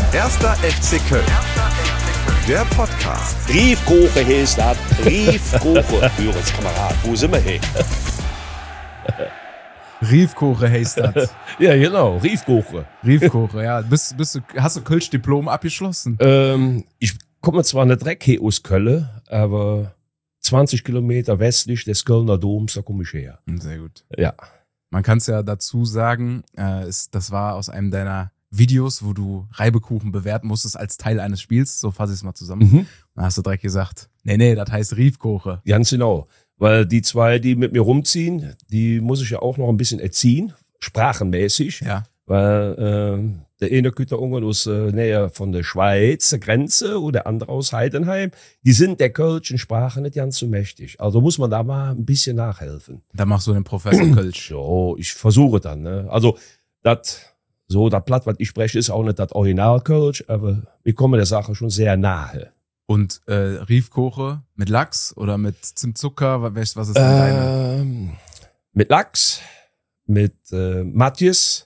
Erster FC Köln. Der Podcast. Briefkoche heißt das. Briefkoche. Übrigens, Kamerad, wo sind wir hier? Riefkoche heißt das. Ja, genau, Riefkoche. Riefkoche, ja. Hast du Kölsch-Diplom abgeschlossen? Ich komme zwar nicht direkt hier aus Köln, aber 20 Kilometer westlich des Kölner Doms, da komme ich her. Sehr gut. Ja. Man kann es ja dazu sagen, das war aus einem deiner Videos, wo du Reibekuchen bewerten musstest als Teil eines Spiels. So fasse ich es mal zusammen. Dann hast du direkt gesagt, nee, das heißt Riefkoche. Ganz genau. Weil die zwei, die mit mir rumziehen, die muss ich ja auch noch ein bisschen erziehen, sprachenmäßig. Ja. Weil der eine Güterungen aus Nähe von der Schweiz, der Grenze, und der andere aus Heidenheim, die sind der kölschen Sprache nicht ganz so mächtig. Also muss man da mal ein bisschen nachhelfen. Da machst du den Professor Kölsch. So, ich versuche dann. Ne? Also das Blatt, was ich spreche, ist auch nicht das Original Kölsch, aber wir kommen der Sache schon sehr nahe. Und Riefkoche mit Lachs oder mit Zimtzucker? Was ist denn deine? Mit Lachs, mit Matjes,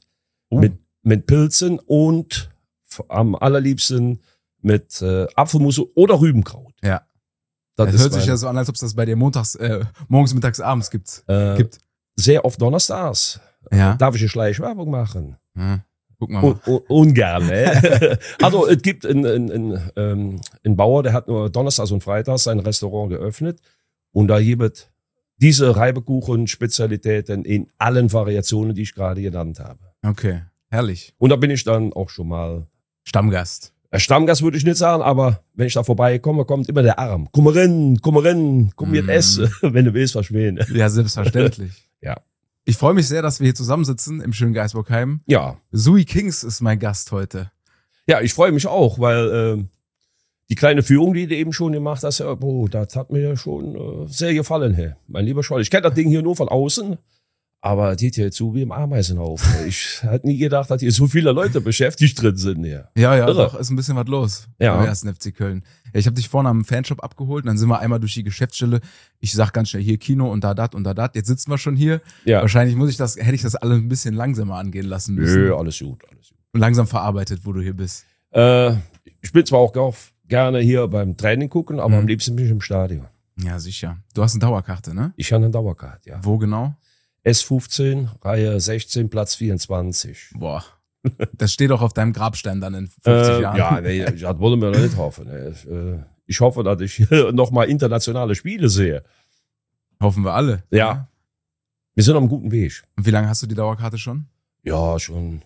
mit Pilzen und am allerliebsten mit Apfelmus oder Rübenkraut. Ja. Das hört sich ja so an, als ob es das bei dir morgens, mittags, abends gibt. Sehr oft donnerstags. Ja. Darf ich eine Schleichwerbung machen? Ja. Guck mal. Ungern, ne? Also es gibt einen Bauer, der hat nur donnerstags und freitags sein Restaurant geöffnet und da gibt diese Reibekuchen-Spezialitäten in allen Variationen, die ich gerade genannt habe. Okay, herrlich. Und da bin ich dann auch schon mal Stammgast. Stammgast würde ich nicht sagen, aber wenn ich da vorbeikomme, kommt immer der Arm. Komm rein, komm jetzt essen, wenn du willst, was ich meine. Ja, selbstverständlich. Ja. Ich freue mich sehr, dass wir hier zusammensitzen im schönen Geisbockheim. Ja. Sui Kings ist mein Gast heute. Ja, ich freue mich auch, weil die kleine Führung, die du eben schon gemacht hast, das hat mir schon sehr gefallen, hey. Mein lieber Scholl. Ich kenne das Ding hier nur von außen, aber die geht hier zu wie im Ameisenhaufen. Ich hätte nie gedacht, dass hier so viele Leute beschäftigt drin sind hier. Ja, Irre. doch, ist ein bisschen was los. Ja. Beim ersten FC Köln. Ja, ich habe dich vorne am Fanshop abgeholt und dann sind wir einmal durch die Geschäftsstelle. Ich sag ganz schnell hier Kino und da dat und da dat. Jetzt sitzen wir schon hier. Ja. Wahrscheinlich hätte ich das alle ein bisschen langsamer angehen lassen müssen. Nö, alles gut. Und langsam verarbeitet, wo du hier bist. Ich bin zwar auch gerne hier beim Training gucken, aber am liebsten bin ich im Stadion. Ja, sicher. Du hast eine Dauerkarte, ne? Ich habe eine Dauerkarte, ja. Wo genau? S15, Reihe 16, Platz 24. Boah. Das steht auch auf deinem Grabstein dann in 50 Jahren. Ja, nee, das wollen wir noch nicht hoffen. Ich hoffe, dass ich noch mal internationale Spiele sehe. Hoffen wir alle. Ja. Wir sind auf einem guten Weg. Und wie lange hast du die Dauerkarte schon? Ja, schon.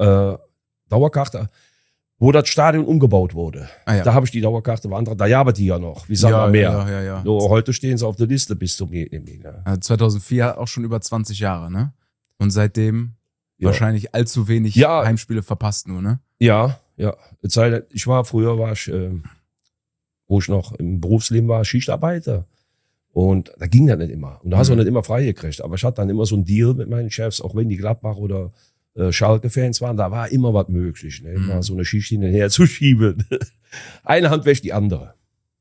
Dauerkarte, wo das Stadion umgebaut wurde. Ah, ja. Da habe ich die Dauerkarte beantragt. Da jammert die ja noch. Wie sagen wir mehr? Ja. So, heute stehen sie auf der Liste bis zum Geht. 2004 auch schon über 20 Jahre, ne? Und seitdem wahrscheinlich allzu wenig Heimspiele verpasst nur, ne? Ja. Früher war ich, wo ich noch im Berufsleben war, Schichtarbeiter. Und da ging das nicht immer. Und da hast du auch nicht immer frei gekriegt. Aber ich hatte dann immer so einen Deal mit meinen Chefs, auch wenn die Gladbach oder Schalke-Fans waren, da war immer was möglich, ne? Mal so eine Schicht hinterher zu schieben. Eine Hand wäscht die andere.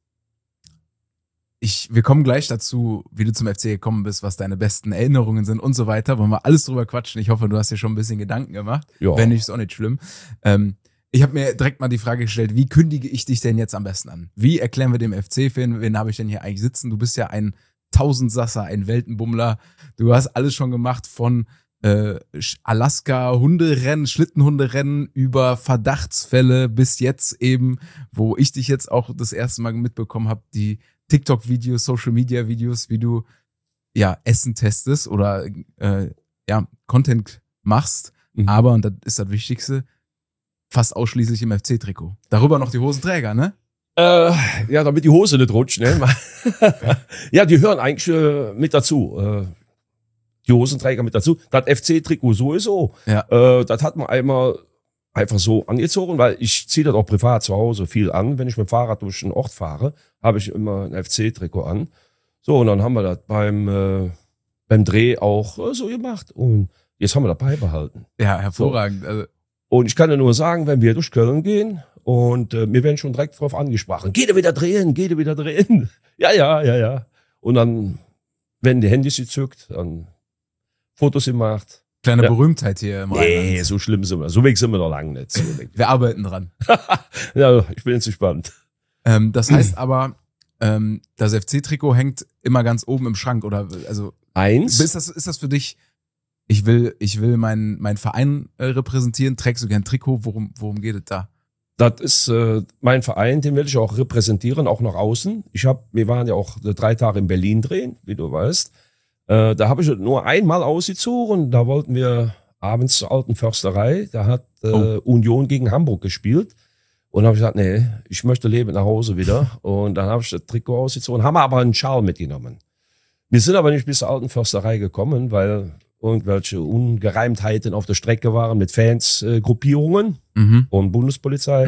Wir kommen gleich dazu, wie du zum FC gekommen bist, was deine besten Erinnerungen sind und so weiter. Wollen wir alles drüber quatschen. Ich hoffe, du hast dir schon ein bisschen Gedanken gemacht. Ja. Wenn nicht, ist auch nicht schlimm. Ich habe mir direkt mal die Frage gestellt, wie kündige ich dich denn jetzt am besten an? Wie erklären wir dem FC-Fan, wen habe ich denn hier eigentlich sitzen? Du bist ja ein Tausendsasser, ein Weltenbummler. Du hast alles schon gemacht von Alaska-Hunderennen, Schlittenhunderennen über Verdachtsfälle bis jetzt eben, wo ich dich jetzt auch das erste Mal mitbekommen habe, die TikTok-Videos, Social-Media-Videos, wie du Essen testest oder Content machst. Aber, und das ist das Wichtigste, fast ausschließlich im FC-Trikot. Darüber noch die Hosenträger, ne? Damit die Hose nicht rutscht, ne? Ja, die hören eigentlich mit dazu. Die Hosenträger mit dazu. Das FC-Trikot sowieso. Ja. Das hat man einmal einfach so angezogen, weil ich ziehe das auch privat zu Hause viel an. Wenn ich mit dem Fahrrad durch den Ort fahre, habe ich immer ein FC-Trikot an. So, und dann haben wir das beim Dreh auch so gemacht. Und jetzt haben wir das beibehalten. Ja, hervorragend. So. Also, und ich kann dir nur sagen, wenn wir durch Köln gehen und wir werden schon direkt drauf angesprochen. Geht ihr wieder drehen? Ja. Und dann werden die Handys gezückt, dann Fotos gemacht. Kleine Ja. Berühmtheit hier im Nee, Rheinland. so schlimm sind wir. So weg sind wir noch lange nicht. So weg. Wir arbeiten dran. Ja, ich bin jetzt gespannt. Das heißt aber, das FC-Trikot hängt immer ganz oben im Schrank, oder? Also, Eins. ist das für dich, ich will meinen Verein repräsentieren, trägst du gern Trikot, worum geht es da? Das ist mein Verein, den will ich auch repräsentieren, auch nach außen. Wir waren ja auch 3 Tage in Berlin drehen, wie du weißt. Da habe ich nur einmal ausgezogen. Da wollten wir abends zur alten Försterei. Da hat Union gegen Hamburg gespielt. Und habe ich gesagt, nee, ich möchte leben nach Hause wieder. Und dann habe ich das Trikot ausgezogen, haben aber einen Schal mitgenommen. Wir sind aber nicht bis zur alten Försterei gekommen, weil irgendwelche Ungereimtheiten auf der Strecke waren mit Fans-Gruppierungen und Bundespolizei.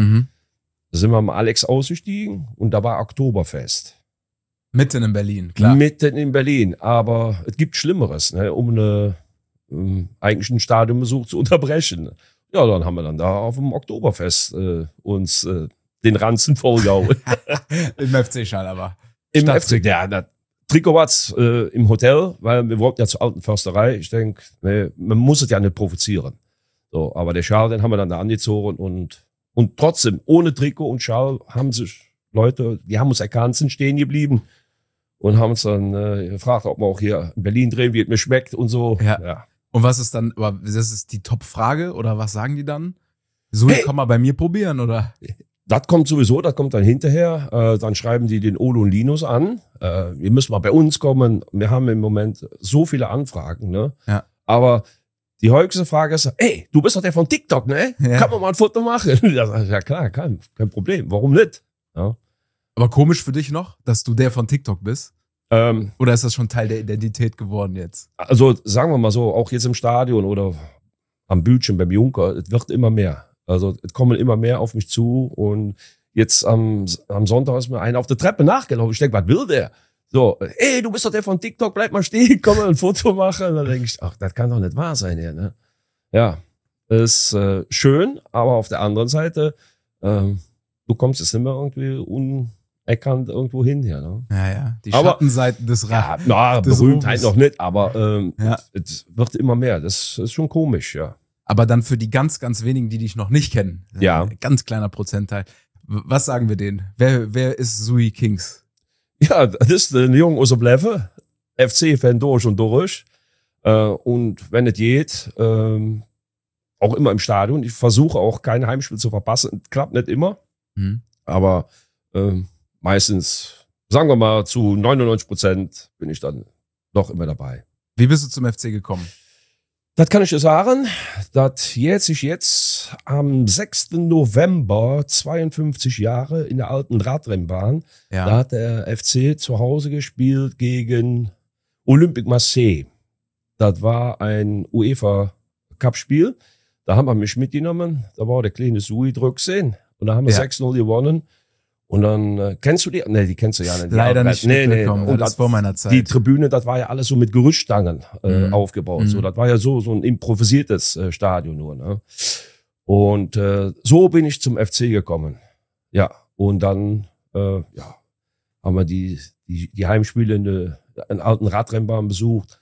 Da sind wir am Alex ausgestiegen und da war Oktoberfest. Mitten in Berlin, klar. Mitten in Berlin. Aber es gibt Schlimmeres, ne, um eigentlich einen Stadionbesuch zu unterbrechen. Ja, dann haben wir dann da auf dem Oktoberfest uns den Ranzen vollgehauen. Im FC-Schal aber. Im Stadttrikot. FC, ja, das Trikot war's im Hotel, weil wir wollten ja zur alten Försterei. Ich denke, nee, man muss es ja nicht provozieren. So, aber der Schal, den haben wir dann da angezogen und trotzdem, ohne Trikot und Schal haben sich Leute, die haben uns erkannt, sind stehen geblieben und haben uns dann gefragt, ob wir auch hier in Berlin drehen, wie es mir schmeckt und so. Ja. Und was ist dann, aber das ist die Top-Frage, oder was sagen die dann? So, komm mal bei mir probieren, oder? Das kommt sowieso, das kommt dann hinterher. Dann schreiben die den Olo und Linus an. Ihr müsst mal bei uns kommen. Wir haben im Moment so viele Anfragen, ne? Ja. Aber die häufigste Frage ist, ey, du bist doch der von TikTok, ne? Ja. Kann man mal ein Foto machen? Ja klar, kein Problem. Warum nicht? Ja. Aber komisch für dich noch, dass du der von TikTok bist? Oder ist das schon Teil der Identität geworden jetzt? Also sagen wir mal so, auch jetzt im Stadion oder am Bildschirm beim Junker, es wird immer mehr. Also es kommen immer mehr auf mich zu und jetzt am Sonntag ist mir einer auf der Treppe nachgelaufen. Ich denke, was will der? So, ey, du bist doch der von TikTok, bleib mal stehen, komm mal ein Foto machen. Und dann denke ich, ach, das kann doch nicht wahr sein hier, ne? Ja, ist schön, aber auf der anderen Seite, du kommst jetzt nicht mehr irgendwie unerkannt irgendwo hin hier, ne? Ja. Die Aber- Schattenseiten des Ja, na, des Berühmtheit Rufes. noch nicht, aber Ja. es wird immer mehr. Das ist schon komisch, ja. Aber dann für die ganz, ganz wenigen, die dich noch nicht kennen. Ja. Ein ganz kleiner Prozentteil. Was sagen wir denen? Wer ist Sui Kings? Ja, das ist ein Junge aus der Bleffe, FC-Fan durch und durch. Und wenn es geht, auch immer im Stadion. Ich versuche auch keine Heimspiele zu verpassen. Klappt nicht immer, aber meistens, sagen wir mal, zu 99% bin ich dann doch immer dabei. Wie bist du zum FC gekommen? Das kann ich dir sagen, dass jetzt am 6. November 52 Jahre in der alten Radrennbahn, Ja. da hat der FC zu Hause gespielt gegen Olympique Marseille. Das war ein UEFA-Cup-Spiel. Da haben wir mich mitgenommen. Da war der kleine Sui Drücksehen. Und da haben wir Ja. 6-0 gewonnen. Und dann, kennst du die? Nee, die kennst du ja nicht. Die Leider Arbeit- nicht mitbekommen. Und Das vor meiner Zeit. die Tribüne, das war ja alles so mit Gerüststangen aufgebaut. Mhm. So, das war ja so ein improvisiertes Stadion nur. Ne? Und so bin ich zum FC gekommen. Ja, und dann haben wir die Heimspiele in der alten Radrennbahn besucht.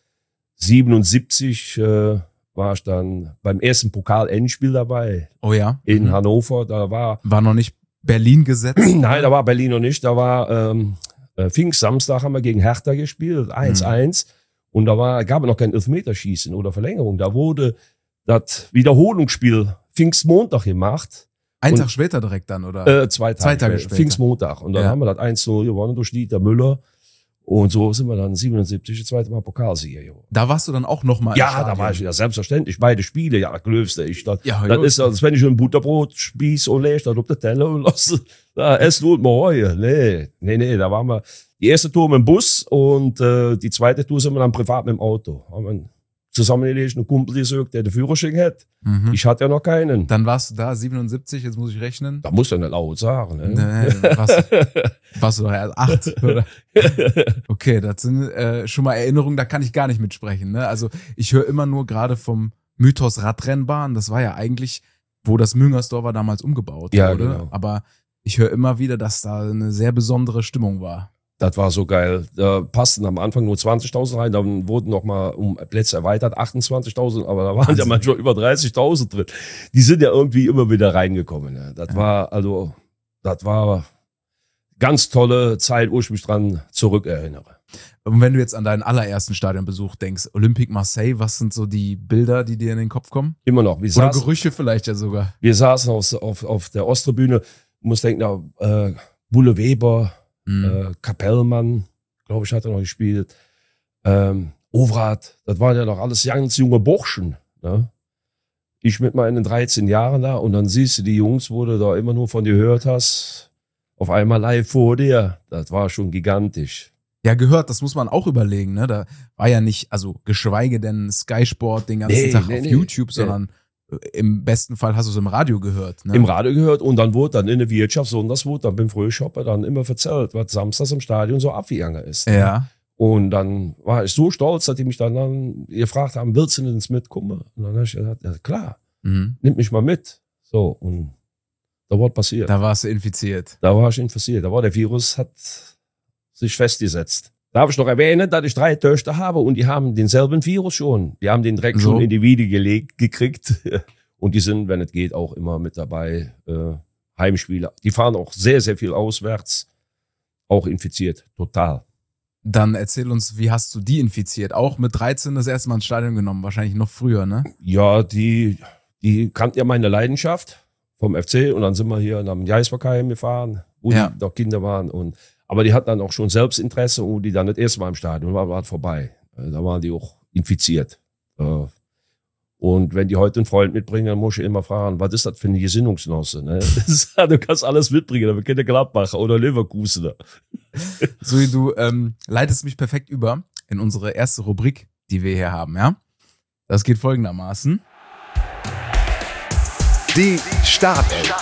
77 war ich dann beim ersten Pokal-Endspiel dabei Oh ja. in Hannover. Da war War noch nicht Berlin gesetzt? Nein, da war Berlin noch nicht. Da war Pfingstsamstag haben wir gegen Hertha gespielt, 1-1. Und da gab es noch kein Elfmeterschießen oder Verlängerung. Da wurde das Wiederholungsspiel Pfingstmontag gemacht. Einen Und- Tag später direkt dann, oder? 2 Zwei Tage später. Pfingstmontag. Und dann Ja. haben wir das 1-0 gewonnen durch Dieter Müller. Und so sind wir dann 77, das zweite Mal Pokalsieger geworden. Da warst du dann auch noch mal im Ja, Stadion. da war ich ja selbstverständlich. Beide Spiele, ja, das Größte. Ja, Das gut. ist, als wenn ich ein Butterbrot spieß und lege, dann auf der Teller und lasse, da essen und mal heu. Nee, da waren wir, die erste Tour mit dem Bus und die zweite Tour sind wir dann privat mit dem Auto. Haben wir zusammengelegt, einen Kumpel gesucht, der den Führerschein hat. Mhm. Ich hatte ja noch keinen. Dann warst du da, 77, jetzt muss ich rechnen. Da muss er nicht laut sagen. Ne? Nee, warst du doch erst 8, oder? Okay, das sind schon mal Erinnerungen, da kann ich gar nicht mitsprechen. Ne? Also ich höre immer nur gerade vom Mythos Radrennbahn. Das war ja eigentlich, wo das Müngersdorfer damals umgebaut Ja, wurde. genau. Aber ich höre immer wieder, dass da eine sehr besondere Stimmung war. Das war so geil. Da passten am Anfang nur 20.000 rein, dann wurden noch mal um Plätze erweitert, 28.000, aber da waren ja manchmal über 30.000 drin. Die sind ja irgendwie immer wieder reingekommen. Ne? Das war ganz tolle Zeit, wo ich mich dran zurückerinnere. Und wenn du jetzt an deinen allerersten Stadionbesuch denkst, Olympique Marseille, was sind so die Bilder, die dir in den Kopf kommen? Immer noch. Oder Gerüche vielleicht ja sogar. Wir saßen auf der Osttribüne, muss denken, Bulle Weber, Kapellmann, glaube ich, hat er noch gespielt. Ovrat, das waren ja noch alles ganz junge Burschen. Ne? Ich mit meinen 13 Jahren da und dann siehst du die Jungs, wo du da immer nur von dir gehört hast, auf einmal live vor dir. Das war schon gigantisch. Ja, gehört, das muss man auch überlegen, ne? Da war ja nicht, also geschweige denn Sky Sport den ganzen Tag auf YouTube, sondern im besten Fall hast du es im Radio gehört. Ne? Im Radio gehört und dann wurde dann in der Wirtschaft, sonntags wurde dann beim Frühshopper dann immer erzählt, was samstags im Stadion so abgegangen ist. Ne? Ja. Und dann war ich so stolz, dass die mich dann gefragt haben, willst du denn ins Mitkommen? Und dann habe ich gesagt, ja klar, nimm mich mal mit. So, und da war passiert. Da warst du infiziert. Da war ich infiziert. Da war der Virus, hat sich festgesetzt. Darf ich noch erwähnen, dass ich 3 Töchter habe und die haben denselben Virus schon. Die haben den Dreck schon in die Wiege gekriegt. Und die sind, wenn es geht, auch immer mit dabei. Heimspieler. Die fahren auch sehr, sehr viel auswärts. Auch infiziert. Total. Dann erzähl uns, wie hast du die infiziert? Auch mit 13 das erste Mal ins Stadion genommen. Wahrscheinlich noch früher, ne? Ja, die kannten ja meine Leidenschaft vom FC. Und dann sind wir hier nach dem Geisbergheim gefahren, wo die noch Kinder waren. Aber die hatten dann auch schon Selbstinteresse und die dann das erste Mal im Stadion war vorbei. Da waren die auch infiziert. Und wenn die heute einen Freund mitbringen, dann muss ich immer fragen, was ist das für eine Gesinnungsgenosse? Ne? Du kannst alles mitbringen, aber keine Gladbacher oder Leverkusener. So, du leitest mich perfekt über in unsere erste Rubrik, die wir hier haben, ja? Das geht folgendermaßen. Die Startelf.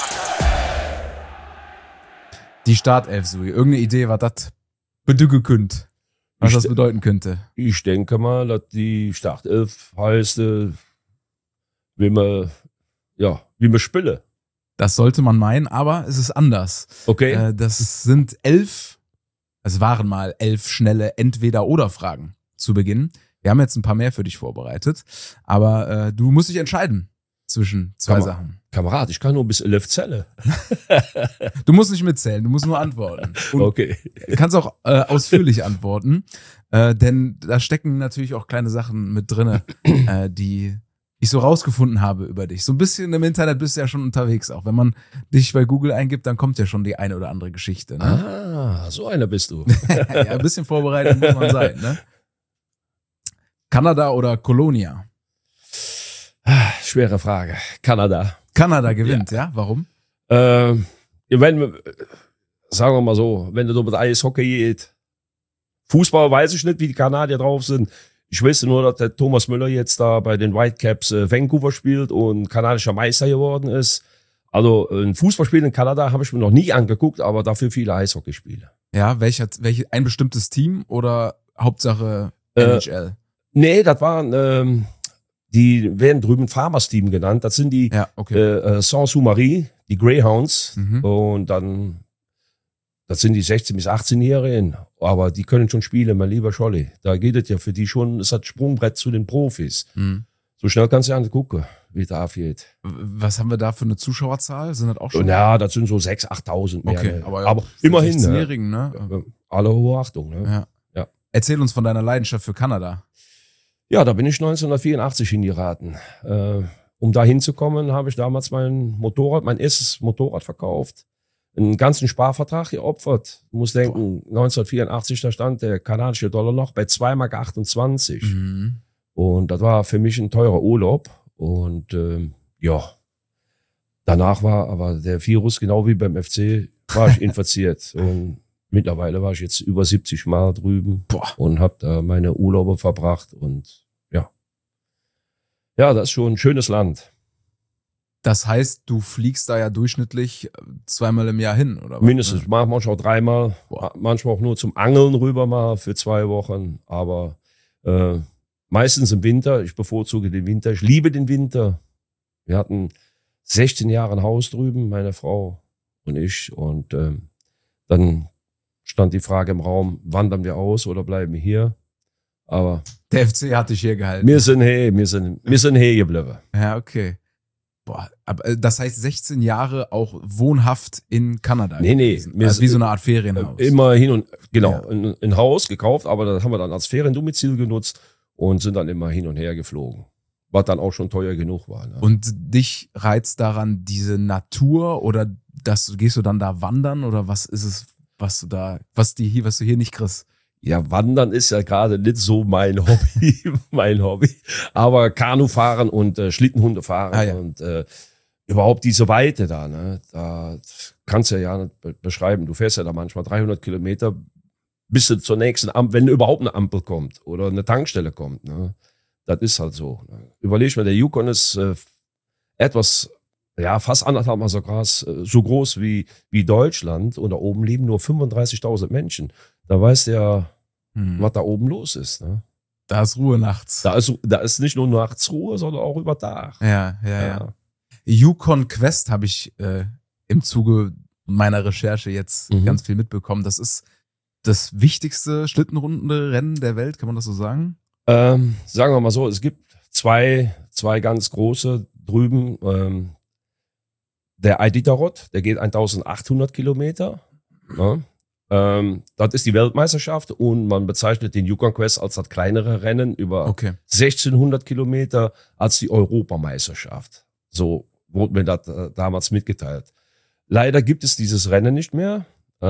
Die Startelf, Sui. Irgendeine Idee, was das bedeuten könnte? Was das bedeuten könnte? Ich denke mal, dass die Startelf heißt, wie man spielen. Das sollte man meinen, aber es ist anders. Okay. Das sind es waren mal 11 schnelle Entweder-oder-Fragen zu Beginn. Wir haben jetzt ein paar mehr für dich vorbereitet, aber du musst dich entscheiden zwischen zwei Sachen. Kamerad, ich kann nur bis 11 zählen. Du musst nicht mitzählen, du musst nur antworten. Und okay. Du kannst auch ausführlich antworten, denn da stecken natürlich auch kleine Sachen mit drinne, die ich so rausgefunden habe über dich. So ein bisschen im Internet bist du ja schon unterwegs, auch wenn man dich bei Google eingibt, dann kommt ja schon die eine oder andere Geschichte. Ne? Ah, so einer bist du. Ja, ein bisschen vorbereitet muss man sein. Ne? Kanada oder Kolonia? Schwere Frage. Kanada. Kanada gewinnt, ja? Warum? Sagen wir mal so, wenn du mit Eishockey geht, Fußball weiß ich nicht, wie die Kanadier drauf sind. Ich weiß nur, dass der Thomas Müller jetzt da bei den Whitecaps Vancouver spielt und kanadischer Meister geworden ist. Also ein Fußballspiel in Kanada habe ich mir noch nie angeguckt, aber dafür viele Eishockeyspiele. Ja, ein bestimmtes Team oder Hauptsache NHL? Nee, das waren, die werden drüben Farmers Team genannt. Das sind die Sans-Sous-Marie, die Greyhounds. Und dann, das sind die 16- bis 18-Jährigen. Aber die können schon spielen, mein lieber Scholli. Da geht es ja für die schon, es hat Sprungbrett zu den Profis. So schnell kannst du ja nicht gucken, wie es da abgeht. Was haben wir da für eine Zuschauerzahl? Sind das auch schon? Ja, das sind so 6.000, 8.000 mehr. Okay, ne? aber immerhin. 16-Jährigen, ne? Alle hohe Achtung. Ne? Ja. Erzähl uns von deiner Leidenschaft für Kanada. Ja, da bin ich 1984 hingeraten. Um da hinzukommen, habe ich damals mein erstes Motorrad verkauft. Einen ganzen Sparvertrag geopfert. Du musst denken, 1984, da stand der kanadische Dollar noch bei 2,28 Mark. Und das war für mich ein teurer Urlaub. Und danach war aber der Virus, genau wie beim FC, war ich infiziert. Und mittlerweile war ich jetzt über 70 Mal drüben und habe da meine Urlaube verbracht. Und ja, das ist schon ein schönes Land. Das heißt, du fliegst da ja durchschnittlich 2-mal im Jahr hin, oder was? Mindestens, manchmal auch 3-mal, manchmal auch nur zum Angeln rüber mal für 2 Wochen, aber meistens im Winter. Ich bevorzuge den Winter, ich liebe den Winter. Wir hatten 16 Jahre ein Haus drüben, meine Frau und ich, und dann stand die Frage im Raum, wandern wir aus oder bleiben wir hier? Aber Der FC hat dich hier gehalten. wir sind hier geblieben. Ja, okay. Boah, aber das heißt 16 Jahre auch wohnhaft in Kanada. Nee, gewesen. wir Also wie sind- so eine Art Ferienhaus. Immer hin und, genau, Ja. ein Haus gekauft, aber das haben wir dann als Feriendomizil genutzt und sind dann immer hin und her geflogen. Was dann auch schon teuer genug war. Ne? Und dich reizt daran diese Natur oder gehst du dann da wandern oder was ist es, was du hier nicht kriegst? Ja, Wandern ist ja gerade nicht so mein Hobby, aber Kanufahren und Schlittenhunde fahren Ja. und überhaupt diese Weite da, ne? Da kannst du ja nicht beschreiben. Du fährst ja da manchmal 300 Kilometer bis du zur nächsten Ampel, wenn überhaupt eine Ampel kommt oder eine Tankstelle kommt, ne? Das ist halt so. Ne? Überleg mal, der Yukon ist etwas, ja, fast 1,5 Mal so groß wie Deutschland und da oben leben nur 35.000 Menschen. Da weißt du ja, was da oben los ist. Ne? Da ist Ruhe nachts. Da ist nicht nur nachts Ruhe, sondern auch über Tag. Ja. Yukon Quest habe ich im Zuge meiner Recherche jetzt ganz viel mitbekommen. Das ist das wichtigste Schlittenrundenrennen der Welt, kann man das so sagen? Sagen wir mal so, es gibt zwei ganz große drüben. Der Iditarod, der geht 1800 Kilometer. Ne? Das ist die Weltmeisterschaft und man bezeichnet den Yukon Quest als das kleinere Rennen über Okay. 1600 Kilometer als die Europameisterschaft. So wurde mir das damals mitgeteilt. Leider gibt es dieses Rennen nicht mehr.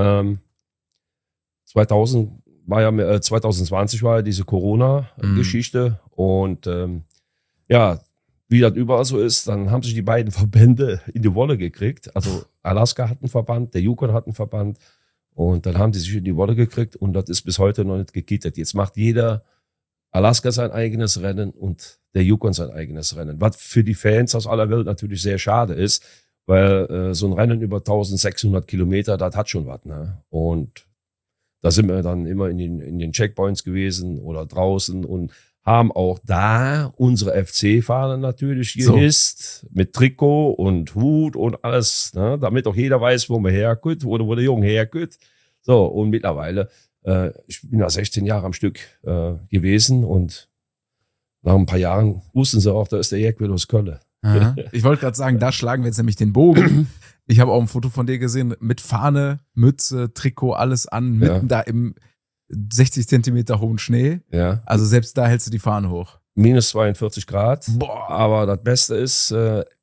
2020 war ja diese Corona-Geschichte und ja, wie das überall so ist, dann haben sich die beiden Verbände in die Wolle gekriegt. Also Alaska hat einen Verband, der Yukon hat einen Verband und dann haben die sich in die Wolle gekriegt und das ist bis heute noch nicht gekittet. Jetzt macht jeder Alaska sein eigenes Rennen und der Yukon sein eigenes Rennen. Was für die Fans aus aller Welt natürlich sehr schade ist, weil so ein Rennen über 1600 Kilometer, das hat schon was. Ne? Und da sind wir dann immer in den Checkpoints gewesen oder draußen und haben auch da unsere FC-Fahnen natürlich gehisst, mit Trikot und Hut und alles, ne? Damit auch jeder weiß, wo man herkommt oder wo der Junge herkommt. So, und mittlerweile, ich bin da 16 Jahre am Stück gewesen und nach ein paar Jahren wussten sie auch, da ist der Jäckwil aus Köln. Aha. Ich wollte gerade sagen, da schlagen wir jetzt nämlich den Bogen. Ich habe auch ein Foto von dir gesehen mit Fahne, Mütze, Trikot, alles an, mitten da im 60 Zentimeter hohen Schnee. Ja. Also selbst da hältst du die Fahne hoch. Minus 42 Grad. Boah. Aber das Beste ist,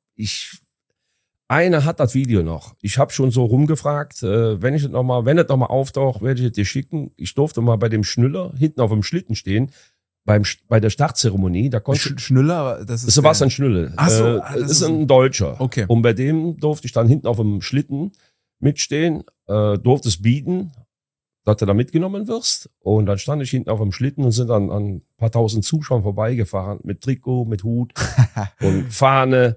einer hat das Video noch. Ich habe schon so rumgefragt, wenn das nochmal auftaucht, werde ich es dir schicken. Ich durfte mal bei dem Schnüller hinten auf dem Schlitten stehen, bei der Startzeremonie. Da konnte Schnüller, das ist Sebastian Schnülle. Ach so, Das das ist ist ein Deutscher. Okay. Und bei dem durfte ich dann hinten auf dem Schlitten mitstehen, durfte es bieten, dass du da mitgenommen wirst. Und dann stand ich hinten auf dem Schlitten und sind dann an ein paar tausend Zuschauern vorbeigefahren mit Trikot, mit Hut und Fahne.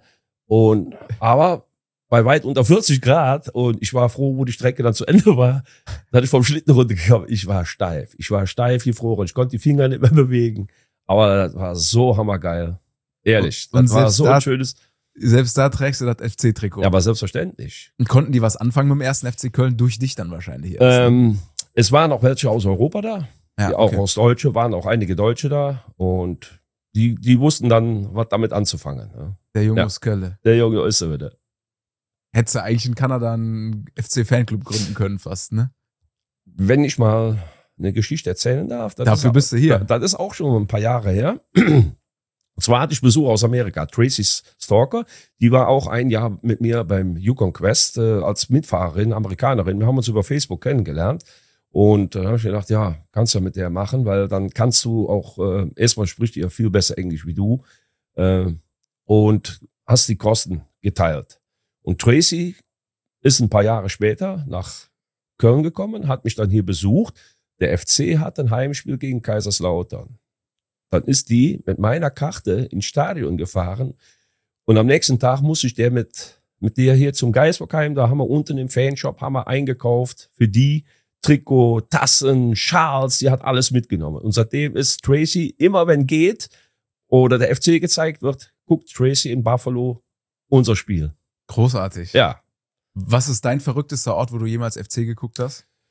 Aber bei weit unter 40 Grad und ich war froh, wo die Strecke dann zu Ende war, da hatte ich vom Schlitten runtergekommen. Ich war steif gefroren. Ich konnte die Finger nicht mehr bewegen. Aber das war so hammergeil. Ehrlich. Und Das war selbst so da- ein schönes. Selbst da trägst du das FC-Trikot. Ja, aber selbstverständlich. Und konnten die was anfangen mit dem ersten FC Köln? Durch dich dann wahrscheinlich erst, ne? Es waren auch welche aus Europa da. Ja, Auch okay. aus Deutsche, waren auch einige Deutsche da. Und die wussten dann, was damit anzufangen. Ja. Der Junge Ja. aus Köln. Der Junge ist er wieder. Hättest du eigentlich in Kanada einen FC-Fanclub gründen können fast, ne? Wenn ich mal eine Geschichte erzählen darf. Dafür ist, bist du hier. Das ist auch schon ein paar Jahre her. Und zwar hatte ich Besuch aus Amerika. Tracy Stalker, die war auch ein Jahr mit mir beim Yukon Quest als Mitfahrerin, Amerikanerin. Wir haben uns über Facebook kennengelernt. Und da habe ich gedacht, ja, kannst du ja mit der machen, weil dann kannst du auch, erstmal spricht ihr viel besser Englisch wie du und hast die Kosten geteilt. Und Tracy ist ein paar Jahre später nach Köln gekommen, hat mich dann hier besucht. Der FC hat ein Heimspiel gegen Kaiserslautern. Dann ist die mit meiner Karte ins Stadion gefahren und am nächsten Tag musste ich mit der hier zum Geisbockheim, da haben wir unten im Fanshop haben wir eingekauft für die Trikot, Tassen, Schals, die hat alles mitgenommen. Und seitdem ist Tracy immer, wenn geht oder der FC gezeigt wird, guckt Tracy in Buffalo unser Spiel. Großartig. Ja, Was ist dein verrücktester Ort, wo du jemals FC geguckt hast?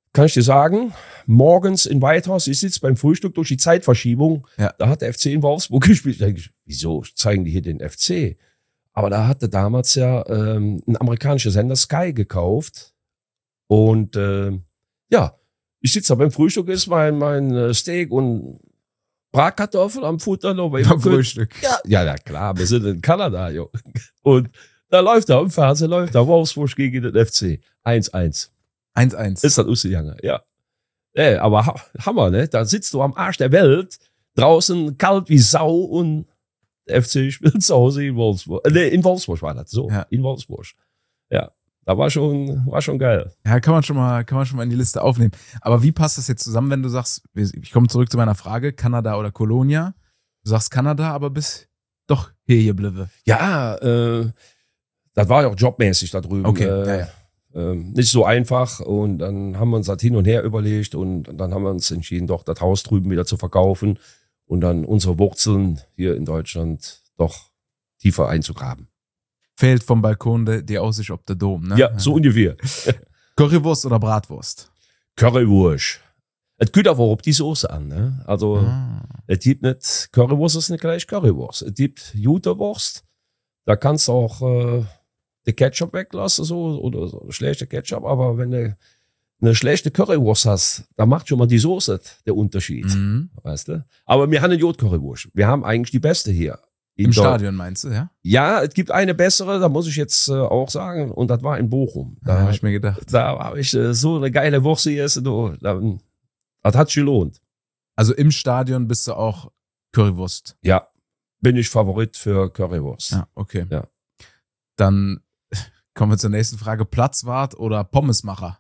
kann ich dir sagen, morgens in Whitehorse, ich sitze beim Frühstück durch die Zeitverschiebung, Ja. da hat der FC in Wolfsburg gespielt. Da denke ich, wieso zeigen die hier den FC? Aber da hatte damals ja ein amerikanischer Sender Sky gekauft. Und ja, ich sitze da beim Frühstück, ist mein Steak und Bratkartoffel am Futter noch. Beim Frühstück. Ja, klar, wir sind in Kanada, jo. Und da läuft da im Fernsehen, Wolfsburg gegen den FC. 1-1. 1-1. Ist das ausgegangen, ja. Aber Hammer, ne? Da sitzt du am Arsch der Welt, draußen kalt wie Sau und der FC spielt zu Hause in Wolfsburg. In Wolfsburg war das, so. Ja. In Wolfsburg. Ja. Da war schon geil. Ja, kann man schon mal in die Liste aufnehmen. Aber wie passt das jetzt zusammen, wenn du sagst, ich komme zurück zu meiner Frage, Kanada oder Kolonia? Du sagst Kanada, aber bist doch hier geblieben. Ja, das war ja auch jobmäßig da drüben. Okay, Nicht so einfach. Und dann haben wir uns das hin und her überlegt und dann haben wir uns entschieden, doch das Haus drüben wieder zu verkaufen und dann unsere Wurzeln hier in Deutschland doch tiefer einzugraben. Fehlt vom Balkon die Aussicht auf den Dom, ne? Ja, so ungefähr. Currywurst oder Bratwurst? Currywurst. Es geht aber auch auf die Soße an, ne? Also, es gibt nicht, Currywurst ist nicht gleich Currywurst. Es gibt gute Wurst. Da kannst du auch den Ketchup weglassen, so, oder so schlechte Ketchup. Aber wenn du eine schlechte Currywurst hast, dann macht schon mal die Soße der Unterschied. Weißt du? Aber wir haben eine Jod-Currywurst. Wir haben eigentlich die beste hier. Im Stadion meinst du, ja? Ja, es gibt eine bessere, da muss ich jetzt auch sagen, und das war in Bochum. Da habe ich mir gedacht. Da habe ich so eine geile Wurst gegessen. Das hat sich gelohnt. Also im Stadion bist du auch Currywurst. Ja, bin ich Favorit für Currywurst. Ja, okay. Ja. Dann kommen wir zur nächsten Frage. Platzwart oder Pommesmacher?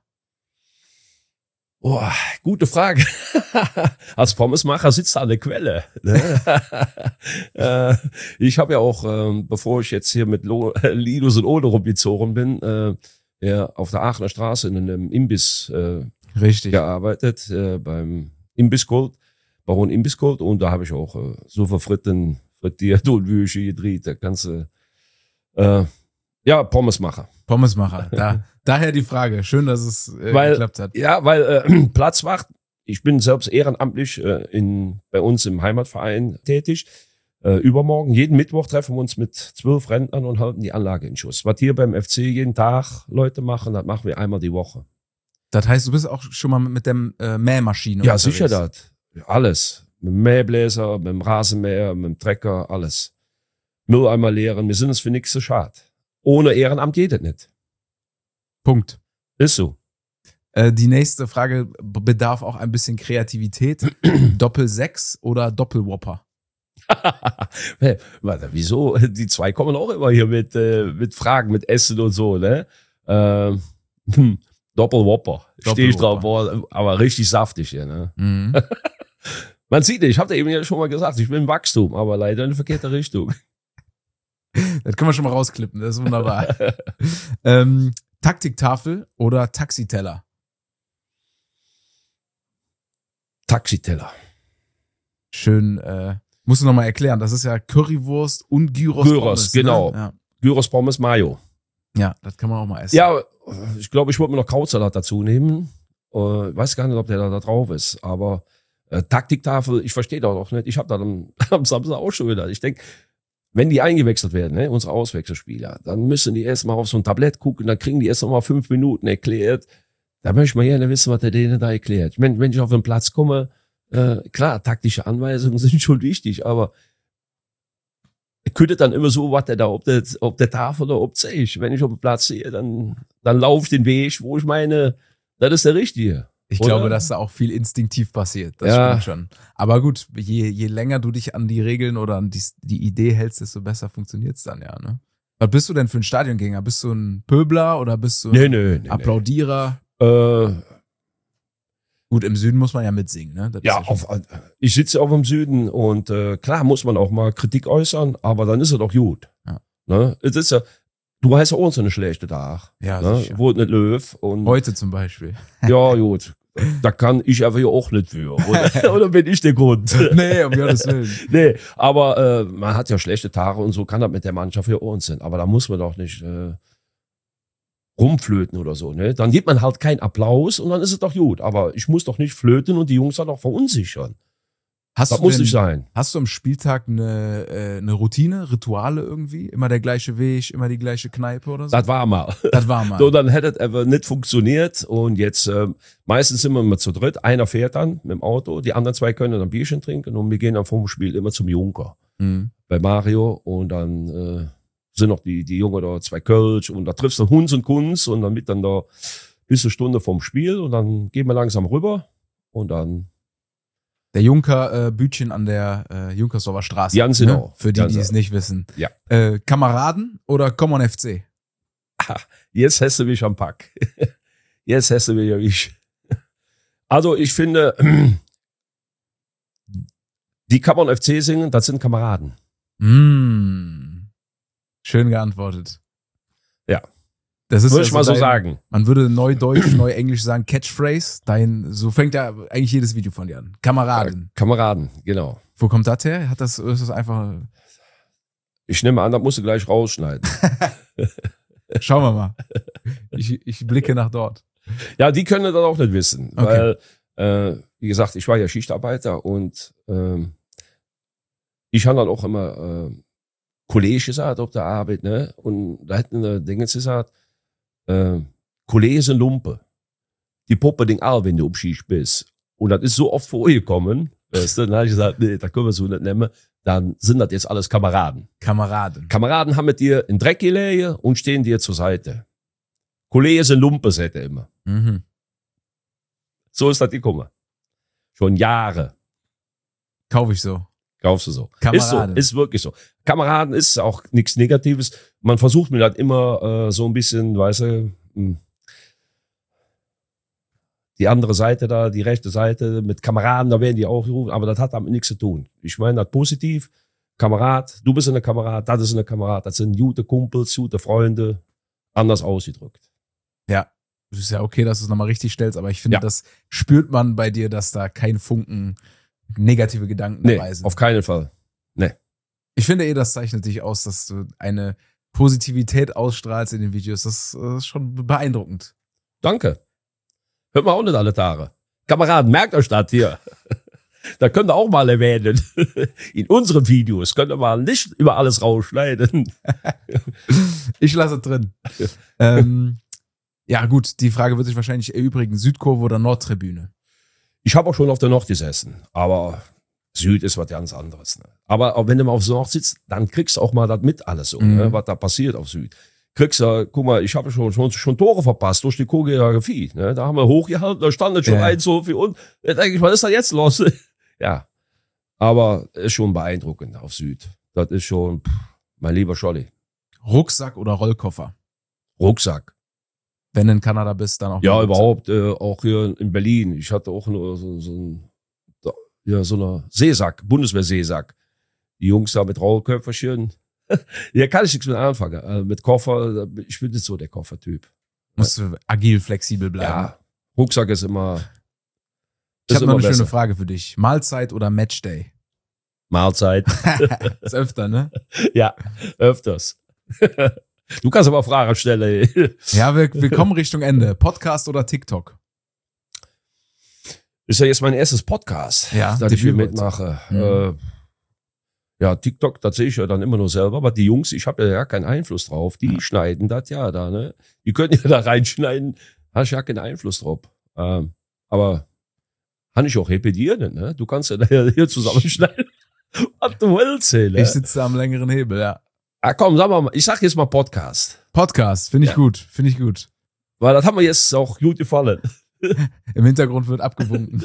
Oh, gute Frage. Als Pommesmacher sitzt da an der Quelle. Ne? Ich habe ja auch, bevor ich jetzt hier mit Linus und Ole rumgezogen bin, ja, auf der Aachener Straße in einem Imbiss Richtig. gearbeitet, beim Imbissgold, Baron Imbissgold. Und da habe ich auch so frittiert und Würsche gedreht. Da kannst du, ja, Pommesmacher. Pommesmacher. Daher die Frage. Schön, dass es geklappt hat. Ja, weil Platzwart, ich bin selbst ehrenamtlich bei uns im Heimatverein tätig. Übermorgen, jeden Mittwoch treffen wir uns mit 12 Rentnern und halten die Anlage in Schuss. Was hier beim FC jeden Tag Leute machen, das machen wir einmal die Woche. Das heißt, du bist auch schon mal mit der Mähmaschine Ja, unterwegs. sicher das. Alles. Mit dem Mähbläser, mit dem Rasenmäher, mit dem Trecker, alles. Mülleimer leeren, wir sind es für nichts zu schade. Ohne Ehrenamt geht das nicht. Punkt. Ist so. Die nächste Frage bedarf auch ein bisschen Kreativität. Doppel-6 oder Doppelwhopper? Warte, wieso? Die zwei kommen auch immer hier mit Fragen, mit Essen und so, ne? Doppelwhopper. Stehe ich drauf, boah, aber richtig saftig hier, ne? Mhm. Man sieht, ich habe dir eben ja schon mal gesagt, ich bin im Wachstum, aber leider in die verkehrte Richtung. Das können wir schon mal rausklippen, das ist wunderbar. Taktiktafel oder Taxiteller? Taxiteller. Schön, musst du nochmal erklären, das ist ja Currywurst und Gyros Pommes, genau. Ne? Ja. Gyros Pommes Mayo. Ja, das kann man auch mal essen. Ja, ich glaube, ich würde mir noch Krautsalat dazu nehmen. Weiß gar nicht, ob der da drauf ist, aber Taktiktafel, ich verstehe das auch nicht. Ich habe da am Samstag auch schon wieder. Ich denke, wenn die eingewechselt werden, ne, unsere Auswechselspieler, dann müssen die erstmal auf so ein Tablett gucken, dann kriegen die erst noch mal 5 Minuten erklärt. Da möchte man gerne wissen, was der denen da erklärt. Wenn ich auf den Platz komme, klar, taktische Anweisungen sind schon wichtig, aber könnte dann immer so, was der da ob der Tafel oder ob ich. Wenn ich auf dem Platz sehe, dann laufe ich den Weg, wo ich meine, das ist der Richtige. Ich glaube, dass da auch viel instinktiv passiert. Das Ja. stimmt schon. Aber gut, je länger du dich an die Regeln oder an die Idee hältst, desto besser funktioniert's dann ja, ne? Was bist du denn für ein Stadiongänger? Bist du ein Pöbler oder bist du ein Nee. Applaudierer? Gut, im Süden muss man ja mitsingen, ne? Das Ja, ist schon- ich sitze auf dem Süden und klar muss man auch mal Kritik äußern, aber dann ist es doch gut. Ja. Ne? Es ist ja, du hast ja auch so eine schlechte Tag. Ja, Ne? sicher. Wo es nicht Löw und Heute zum Beispiel. ja gut, da kann ich aber ja auch nicht für. Oder bin ich der Grund? Nee, um Gottes Willen. Nee, aber man hat ja schlechte Tage und so kann das mit der Mannschaft ja auch sein. Aber da muss man doch nicht rumflöten oder so, ne? Dann gibt man halt keinen Applaus und dann ist es doch gut. Aber ich muss doch nicht flöten und die Jungs dann auch verunsichern. Das muss nicht sein. Hast du am Spieltag eine Routine, Rituale irgendwie? Immer der gleiche Weg, immer die gleiche Kneipe oder so? Das war mal. Das war mal. So, dann hätte es aber nicht funktioniert und jetzt meistens sind wir immer zu dritt. Einer fährt dann mit dem Auto, die anderen 2 können dann ein Bierchen trinken und wir gehen dann vom Spiel immer zum Junker bei Mario und dann sind noch die Junge da 2 Kölsch und da triffst du Hunds und Kunz und dann mit dann da bis eine Stunde vom Spiel und dann gehen wir langsam rüber und dann der Junker Bütchen an der Junkersdorfer Straße. Ganz genau. Für die, die es nicht wissen. Ja. Kameraden oder Common FC? Jetzt hast du mich am Pack. Jetzt hast du mich erwischt. Also ich finde, die Common FC singen, das sind Kameraden. Schön geantwortet. Ja. Das ist würde ich mal so sagen. Man würde Neudeutsch, Neuenglisch sagen, Catchphrase. So fängt ja eigentlich jedes Video von dir an. Kameraden. Kameraden, genau. Wo kommt das her? Ist das einfach... Ich nehme an, das musst du gleich rausschneiden. Schauen wir mal. Ich blicke nach dort. Ja, die können das auch nicht wissen. Okay. Weil, wie gesagt, ich war ja Schichtarbeiter und ich habe dann auch immer Kollege gesagt auf der Arbeit, ne? Und da hätten wir Dinge gesagt, Kollege sind Lumpe. Die Puppe den auch, wenn du umschicht bist. Und das ist so oft vorgekommen, weißt du, dann habe ich gesagt, nee, da können wir so nicht nehmen. Dann sind das jetzt alles Kameraden. Kameraden haben mit dir in Dreck gelegen und stehen dir zur Seite. Kollege sind Lumpe, sagt er immer. So ist das gekommen. Schon Jahre. Kaufe ich so. Kaufst du so. Kameraden. Ist wirklich so. Kameraden ist auch nichts Negatives. Man versucht mir das immer so ein bisschen, weißt du, die andere Seite da, die rechte Seite, mit Kameraden, da werden die auch gerufen, aber das hat damit nichts zu tun. Ich meine das positiv. Kamerad, du bist eine Kamerad, das ist eine Kamerad, das sind gute Kumpels, gute Freunde, anders ausgedrückt. Ja, es ist ja okay, dass du es nochmal richtig stellst, aber ich finde, das spürt man bei dir, dass da kein Funken negative Gedanken dabei sind. Auf keinen Fall. Nee. Ich finde das zeichnet dich aus, dass du eine Positivität ausstrahlst in den Videos. Das ist schon beeindruckend. Danke. Hört mal auch nicht alle Tage. Kameraden, merkt euch das hier. Da könnt ihr auch mal erwähnen. In unseren Videos könnt ihr mal nicht über alles rausschneiden. Ich lasse es drin. Ja gut, die Frage wird sich wahrscheinlich erübrigen. Südkurve oder Nordtribüne? Ich habe auch schon auf der Nord gesessen, aber Süd ist was ganz anderes. Ne? Aber auch wenn du mal auf der Nord sitzt, dann kriegst du auch mal das mit alles so, ne? Was da passiert auf Süd. Kriegst du, guck mal, ich habe schon Tore verpasst durch die Choreografie. Ne? Da haben wir hochgehalten, da stand schon ein so viel und da denke ich, was ist da jetzt los? Ja, aber ist schon beeindruckend auf Süd. Das ist schon, mein lieber Scholli. Rucksack oder Rollkoffer? Rucksack. Wenn du in Kanada bist, dann auch. Ja, überhaupt, auch hier in Berlin. Ich hatte auch nur so eine Seesack, Bundeswehr-Seesack. Die Jungs da mit Rollköfferchen. Ja, kann ich nichts mit anfangen. Mit Koffer, ich bin nicht so der Koffertyp. Musst du agil, flexibel bleiben. Ja, Rucksack ist immer. Ich habe noch eine schöne Frage für dich. Mahlzeit oder Matchday? Mahlzeit. Ist öfter, ne? Ja, öfters. Du kannst aber Fragen stellen. Ja, wir kommen Richtung Ende. Podcast oder TikTok? Ist ja jetzt mein erstes Podcast, das ich hier mitmache. Ja, TikTok, das sehe ich ja dann immer nur selber, aber die Jungs, ich habe ja keinen Einfluss drauf, die schneiden das ja da, ne? Die können ja da reinschneiden, hast ja keinen Einfluss drauf. Aber kann ich auch repetieren, ne? Du kannst ja da hier zusammenschneiden, was du willst, ne? Ich sitze am längeren Hebel, ja. Ah, komm, sag mal, ich sag jetzt mal Podcast. Podcast, finde ich gut, finde ich gut. Weil das haben wir jetzt auch gut gefallen. Im Hintergrund wird abgewunken.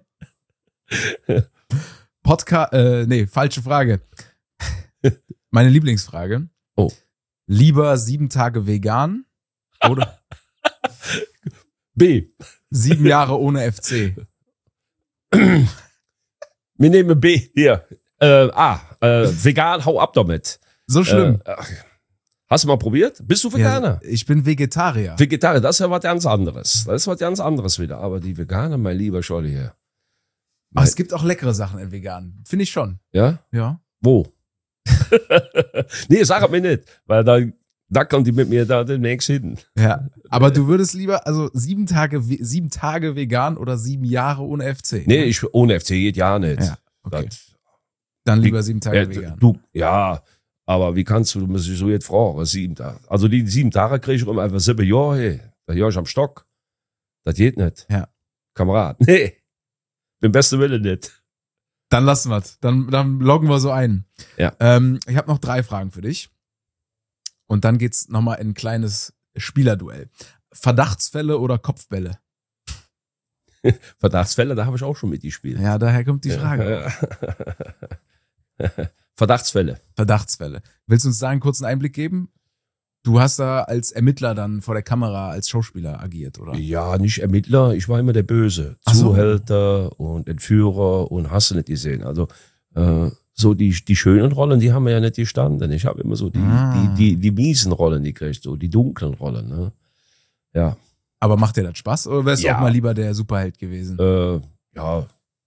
Podcast, falsche Frage. Meine Lieblingsfrage. Oh. Lieber 7 Tage vegan oder B. 7 Jahre ohne FC? Wir nehmen B hier. Vegan, hau ab damit. So schlimm. Hast du mal probiert? Bist du Veganer? Ja, ich bin Vegetarier. Vegetarier, das ist ja was ganz anderes. Das ist was ganz anderes wieder. Aber die Veganer, mein lieber Scholli hier. Aber es gibt auch leckere Sachen in vegan. Finde ich schon. Ja? Ja. Wo? Nee, sag mir nicht. Weil da Da kommt die mit mir da demnächst hin. Ja. Aber du würdest lieber, also 7 Tage vegan oder 7 Jahre ohne FC? Nee, ohne FC geht ja nicht. Ja, okay. Das, Dann lieber 7 Tage vegan. Ja, aber wie kannst du mich so jetzt fragen? 7 Tage. Also die 7 Tage kriege ich um einfach 7 Jahre, hey. Da höre ich am Stock. Das geht nicht. Ja. Kamerad. Nee. Bin beste Wille nicht. Dann lassen wir's. Dann loggen wir so ein. Ja. Ich habe noch 3 Fragen für dich. Und dann geht's nochmal in ein kleines Spielerduell. Verdachtsfälle oder Kopfbälle? Verdachtsfälle, da habe ich auch schon mitgespielt. Ja, daher kommt die Frage. Verdachtsfälle. Verdachtsfälle. Willst du uns da einen kurzen Einblick geben? Du hast da als Ermittler dann vor der Kamera als Schauspieler agiert, oder? Ja, nicht Ermittler, ich war immer der Böse. Ach so. Zuhälter und Entführer und hast du nicht gesehen. Also so die schönen Rollen, die haben wir ja nicht gestanden. Ich habe immer so die miesen Rollen gekriegt, so die dunklen Rollen. Ne? Ja. Aber macht dir das Spaß oder wärst du Ja. auch mal lieber der Superheld gewesen? Ja.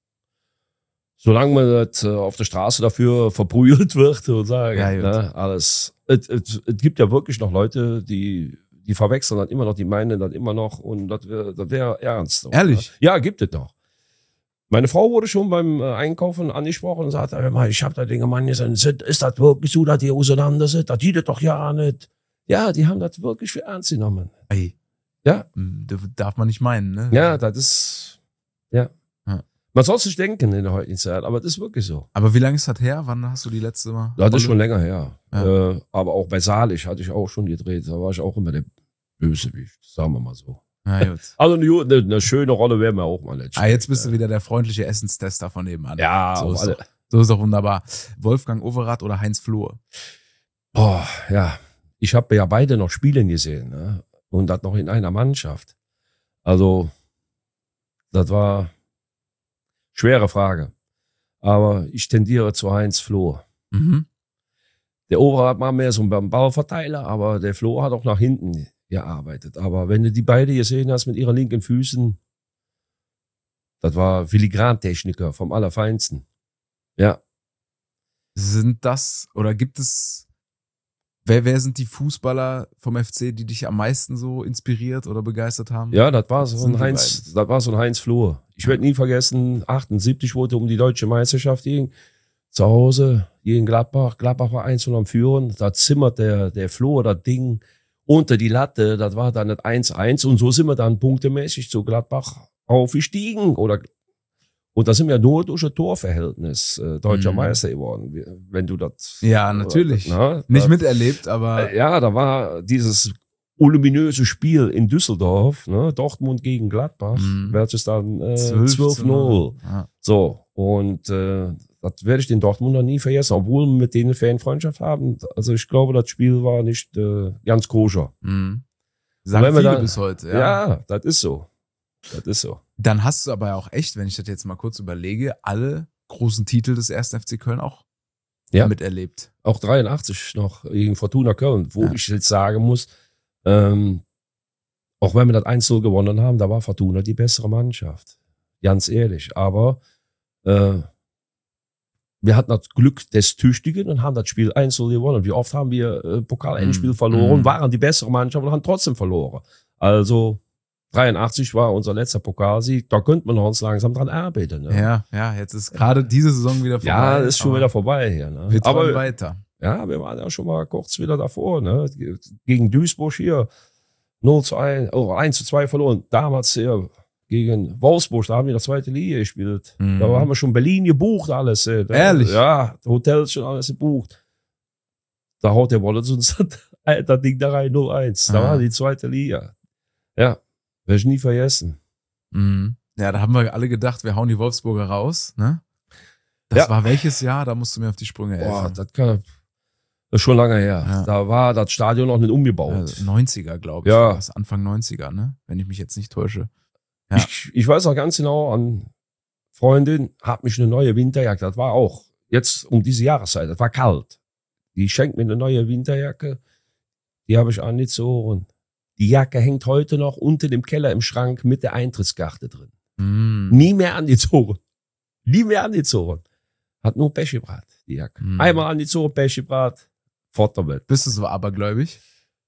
Solange man das auf der Straße dafür verprügelt wird und sagen, Ja, gut. ne, alles. Es gibt ja wirklich noch Leute, die verwechseln dann immer noch, die meinen dann immer noch und das wär ernst. Ehrlich? Ne? Ja, gibt es noch. Meine Frau wurde schon beim Einkaufen angesprochen und sagte, hör mal, ich habe da den Mann gesagt, ist das wirklich so, dass ihr auseinander seid? Das geht doch ja nicht. Ja, die haben das wirklich für ernst genommen. Ey, Ja, darf man nicht meinen, ne? ja, das ist, ja. Ja. Man soll es nicht denken in der heutigen Zeit, aber das ist wirklich so. Aber wie lange ist das her? Wann hast du die letzte Mal? Das ist schon länger her. Ja. Aber auch bei Salig hatte ich auch schon gedreht. Da war ich auch immer der Bösewicht, sagen wir mal so. Na gut. Also eine schöne Rolle wäre mir auch mal nicht. Jetzt bist du wieder der freundliche Essenstester von nebenan. Ja, so auf ist, alle. so ist doch wunderbar. Wolfgang Overath oder Heinz Flohe? Boah, ja. Ich habe ja beide noch spielen gesehen. Ne? Und das noch in einer Mannschaft. Also, das war schwere Frage. Aber ich tendiere zu Heinz Flohe. Mhm. Der Overath war mehr so ein Ballverteiler, aber der Flo hat auch nach hinten gearbeitet. Aber wenn du die beide gesehen hast mit ihren linken Füßen, das war Filigrantechniker vom Allerfeinsten. Ja. Sind das, oder gibt es, wer sind die Fußballer vom FC, die dich am meisten so inspiriert oder begeistert haben? Ja, das war so Sind ein die Heinz, das war so ein Heinz Flohe. Ich werde nie vergessen, 78 wurde um die deutsche Meisterschaft ging. Zu Hause, gegen Gladbach. Gladbach war 1-0 am Führen. Da zimmert der Flohe das Ding unter die Latte. Das war dann nicht 1-1. Und so sind wir dann punktemäßig zu Gladbach aufgestiegen. Und da sind wir nur durch ein Torverhältnis deutscher Meister geworden. Wenn du das. Ja, natürlich. Nicht miterlebt, aber. Ja, da war dieses voluminöse Spiel in Düsseldorf, ne, Dortmund gegen Gladbach, welches dann 12-0. Ja. So, und das werde ich den Dortmunder nie vergessen, obwohl wir mit denen Fanfreundschaft haben. Also ich glaube, das Spiel war nicht ganz koscher. Mhm. Sagen wenn wir viele dann- bis heute. Ja, das ist so. Das ist so. Dann hast du aber auch echt, wenn ich das jetzt mal kurz überlege, alle großen Titel des 1. FC Köln auch Ja. miterlebt. Auch 83 noch gegen Fortuna Köln, wo Ja. ich jetzt sagen muss, auch wenn wir das 1-0 gewonnen haben, da war Fortuna die bessere Mannschaft. Ganz ehrlich. Aber wir hatten das Glück des Tüchtigen und haben das Spiel 1-0 gewonnen. Wie oft haben wir Pokal-Endspiel verloren, waren die bessere Mannschaft und haben trotzdem verloren. Also 83 war unser letzter Pokalsieg. Da könnte man uns langsam dran arbeiten. Ne? Ja, jetzt ist gerade diese Saison wieder vorbei. Ja, das ist schon aber wieder vorbei hier. Ne? Wir träumen Aber weiter. ja, wir waren ja schon mal kurz wieder davor. Ne? Gegen Duisburg hier 0-1, 1-2 verloren. Damals hier gegen Wolfsburg, da haben wir in der zweiten Liga gespielt. Mhm. Da haben wir schon Berlin gebucht, alles. Ehrlich? Ja, Hotels schon alles gebucht. Da haut der Wollens uns das Ding da rein, 0-1. Da Ah. war die zweite Liga. Ja, werde ich nie vergessen. Mhm. Ja, da haben wir alle gedacht, wir hauen die Wolfsburger raus. Ne? Das Ja. war welches Jahr? Da musst du mir auf die Sprünge Boah, helfen. das ist schon lange her. Ja. Da war das Stadion noch nicht umgebaut. 90er, glaube ich. Ja. war das, Anfang 90er, ne? Wenn ich mich jetzt nicht täusche. Ja. Ich weiß auch ganz genau, an Freundin hat mich eine neue Winterjacke, das war auch jetzt um diese Jahreszeit, das war kalt. Die schenkt mir eine neue Winterjacke, die habe ich angezogen. Die Jacke hängt heute noch unten im Keller im Schrank mit der Eintrittskarte drin. Mhm. Nie mehr angezogen. Nie mehr angezogen. Hat nur Pech gebracht, die Jacke. Mhm. Einmal angezogen, Pech gebracht, fort damit. Bist du so abergläubig?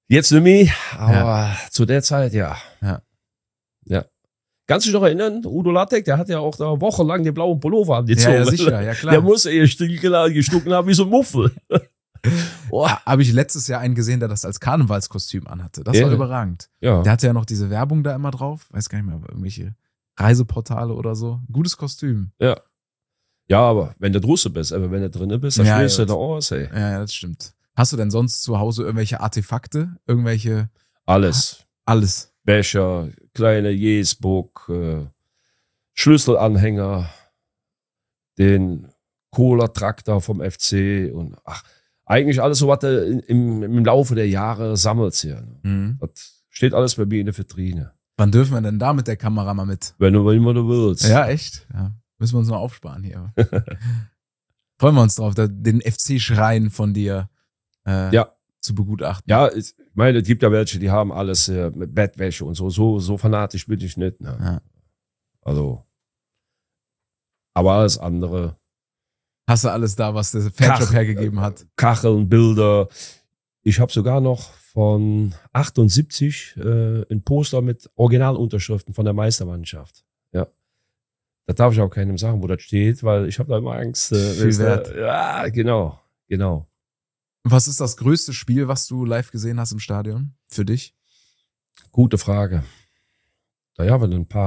Jetzt nicht mehr, aber zu der Zeit, ja. Ja. Ja. Kannst du dich noch erinnern, Udo Lattek, der hat ja auch da wochenlang den blauen Pullover angezogen. Ja, sicher, ja klar. Der muss eher gestucken haben wie so ein Muffel. Habe ich letztes Jahr einen gesehen, der das als Karnevalskostüm anhatte. Das war überragend. Ja. Der hatte ja noch diese Werbung da immer drauf. Weiß gar nicht mehr, irgendwelche Reiseportale oder so. Gutes Kostüm. Ja. Ja, aber wenn du draußen bist, aber wenn du drinnen bist, dann Ja, schläfst du ja. da aus, ey. Ja, das stimmt. Hast du denn sonst zu Hause irgendwelche Artefakte? Irgendwelche, Alles. alles? Becher, kleine Jesbock, Schlüsselanhänger, den Cola-Traktor vom FC und eigentlich alles so, was du im Laufe der Jahre sammelst hier. Mhm. Das steht alles bei mir in der Vitrine. Wann dürfen wir denn da mit der Kamera mal mit? Wenn du willst. Ja, echt? Ja. Müssen wir uns noch aufsparen hier. Freuen wir uns drauf, den FC-Schrein von dir zu begutachten. Ja, ich meine, es gibt ja welche, die haben alles mit Bettwäsche und so. So fanatisch bin ich nicht. Ne? Ja. Also, aber alles andere. Hast du alles da, was der Fairjob hergegeben hat? Kacheln, Bilder. Ich habe sogar noch von 78 ein Poster mit Originalunterschriften von der Meistermannschaft. Ja. Da darf ich auch keinem sagen, wo das steht, weil ich habe da immer Angst. Viel Wert. Ja, genau. Was ist das größte Spiel, was du live gesehen hast im Stadion? Für dich? Gute Frage. Da haben wir ein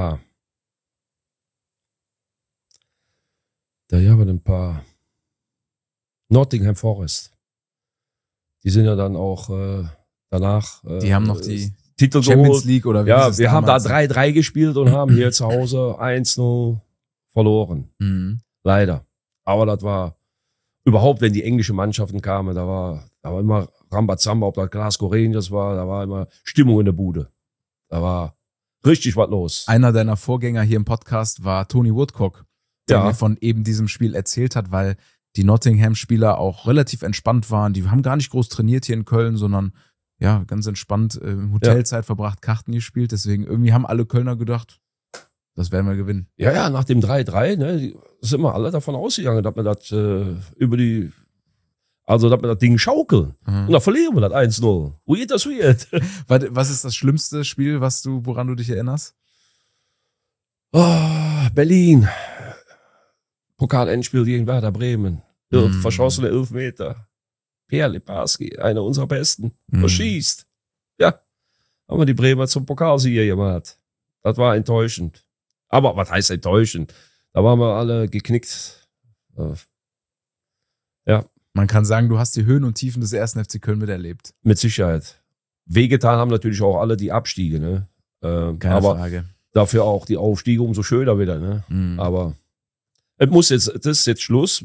paar. Nottingham Forest. Die sind ja dann auch danach. Die haben noch die Titel Champions geholt. League oder wie Ja, hieß es wir haben da damals? 3-3 gespielt und haben hier zu Hause 1-0 verloren. Mhm. Leider. Aber das war überhaupt, wenn die englischen Mannschaften kamen, da war immer Rambazamba, ob das Glasgow Rangers war, da war immer Stimmung in der Bude. Da war richtig was los. Einer deiner Vorgänger hier im Podcast war Tony Woodcock, der Ja. mir von eben diesem Spiel erzählt hat, weil die Nottingham-Spieler auch relativ entspannt waren. Die haben gar nicht groß trainiert hier in Köln, sondern ja, ganz entspannt im Hotelzeit verbracht, Karten gespielt. Deswegen irgendwie haben alle Kölner gedacht, das werden wir gewinnen. Ja, nach dem 3-3, ne, sind wir alle davon ausgegangen, dass wir das dass wir das Ding schaukeln. Mhm. Und dann verlieren wir das 1-0. Weird as weird. Was ist das schlimmste Spiel, woran du dich erinnerst? Berlin. Pokal-Endspiel gegen Werder Bremen. Verschossene 11 Meter. Per Liparski, einer unserer Besten. Verschießt. Ja. Haben wir die Bremer zum Pokalsieger gemacht. Das war enttäuschend. Aber was heißt enttäuschend? Da waren wir alle geknickt. Ja, Man kann sagen, du hast die Höhen und Tiefen des 1. FC Köln miterlebt. mit Sicherheit. Wehgetan haben natürlich auch alle die Abstiege, ne? Keine aber Frage. dafür auch die Aufstiege umso schöner wieder, ne? Mhm. Aber das ist jetzt Schluss.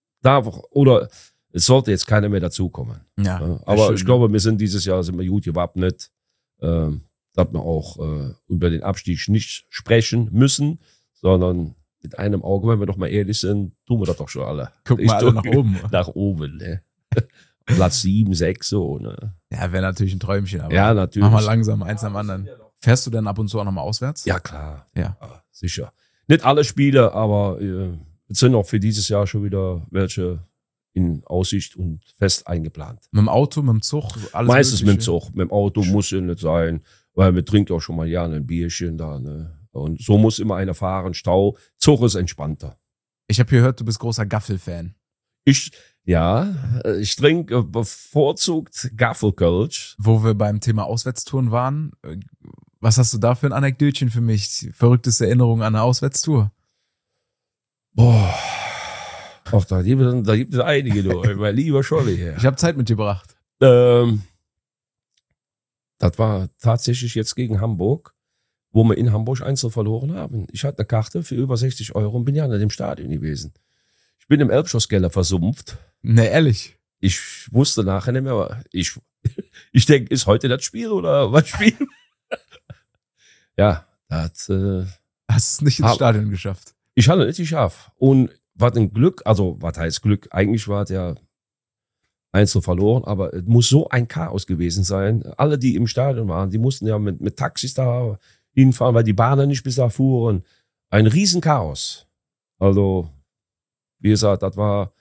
Es sollte jetzt keiner mehr dazukommen. Ja, Aber schön, ich glaube, dieses Jahr sind wir gut gewappnet, dass wir auch über den Abstieg nicht sprechen müssen, sondern mit einem Auge, wenn wir doch mal ehrlich sind, tun wir das doch schon alle. Gucken wir alle nach oben. Nach oben, ne? Platz 7, 6, so, ne? Ja, wäre natürlich ein Träumchen, aber Ja, natürlich. mach mal langsam eins am anderen. Fährst du denn ab und zu auch nochmal auswärts? Ja, klar. Ja. Ja, sicher. Nicht alle Spiele, aber es sind auch für dieses Jahr schon wieder welche in Aussicht und fest eingeplant. Mit dem Auto, mit dem Zug? Alles Meistens mit dem Mögliche? Zug. Mit dem Auto muss ja nicht sein, weil man trinkt auch schon mal gerne ein Bierchen da. Ne? Und so muss immer einer fahren. Stau. Zug ist entspannter. Ich habe gehört, du bist großer Gaffel-Fan. Ich trinke bevorzugt Gaffelkölsch. Wo wir beim Thema Auswärtstouren waren, was hast du da für ein Anekdötchen für mich? Verrückteste Erinnerung an eine Auswärtstour? Boah. Ach, da gibt es einige, du. Mein lieber Scholli hier. Ich habe Zeit mitgebracht. Das war tatsächlich jetzt gegen Hamburg, wo wir in Hamburg einzeln verloren haben. Ich hatte eine Karte für über 60 € und bin ja in dem Stadion gewesen. Ich bin im Elbschlosskeller versumpft. Ne, ehrlich. Ich wusste nachher nicht mehr, aber ich denke, ist heute das Spiel oder was Spiel? Ja, das Hast es nicht ins Stadion geschafft. ich hatte nicht geschafft. Und was ein Glück, also was heißt Glück? Eigentlich war der einzeln verloren, aber es muss so ein Chaos gewesen sein. Alle, die im Stadion waren, die mussten ja mit Taxis da hinfahren, weil die Bahnen nicht bis da fuhren. Ein Riesenchaos. Also, wie gesagt, das war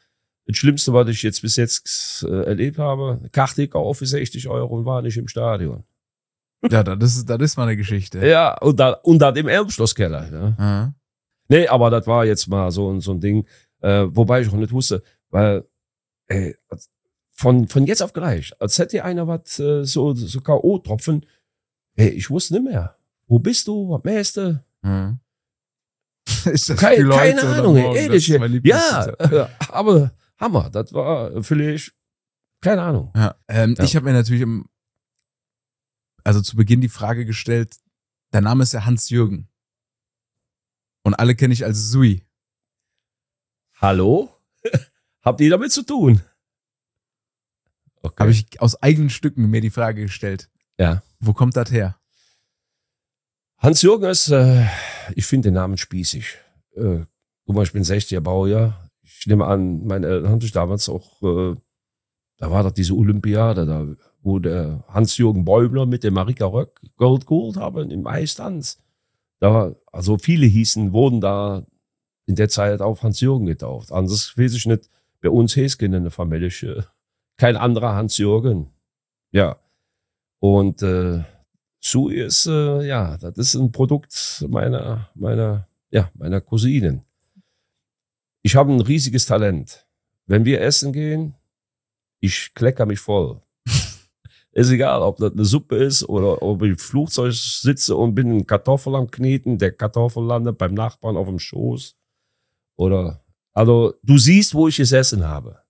Das Schlimmste, was ich jetzt bis jetzt erlebt habe, eine Karte gekauft für 60 Euro und war nicht im Stadion. Ja, das ist mal eine Geschichte. Ja, und dann im Elbschlosskeller. Ja. Aha. Nee, aber das war jetzt mal so ein Ding, wobei ich auch nicht wusste, weil von jetzt auf gleich, als hätte einer was so K.O.-Tropfen, ich wusste nicht mehr. Wo bist du? Was mähst du? Mhm. Ist das Keine Spiel heute oder Ahnung, morgen? ehrlich. Das ist mein Ja, Lieblingskonzert. aber Hammer. Das war vielleicht, keine Ahnung. Ja, Ja. Ich habe mir natürlich also zu Beginn die Frage gestellt, der Name ist ja Hans-Jürgen. Und alle kenne ich als Sui. Hallo? Habt ihr damit zu tun? Okay. Habe ich aus eigenen Stücken mir die Frage gestellt. Ja. Wo kommt das her? Hans-Jürgen ist, ich finde den Namen spießig. Guck mal, ich bin 60er Baujahr. Ich nehme an, meine Eltern haben sich damals auch, da war doch diese Olympiade, da wo der Hans-Jürgen Bäumler mit dem Marika Röck Gold geholt haben im Eistanz. Also viele wurden da in der Zeit auf Hans-Jürgen getauft. Anders weiß ich nicht, bei uns heißt in der Familie kein anderer Hans-Jürgen. Ja. Und Sui ist, das ist ein Produkt meiner Cousinen. Ich habe ein riesiges Talent. Wenn wir essen gehen, ich klecker mich voll. Ist egal, ob das eine Suppe ist oder ob ich im Flugzeug sitze und bin in Kartoffel am Kneten, der Kartoffel landet beim Nachbarn auf dem Schoß. Also du siehst, wo ich gesessen habe.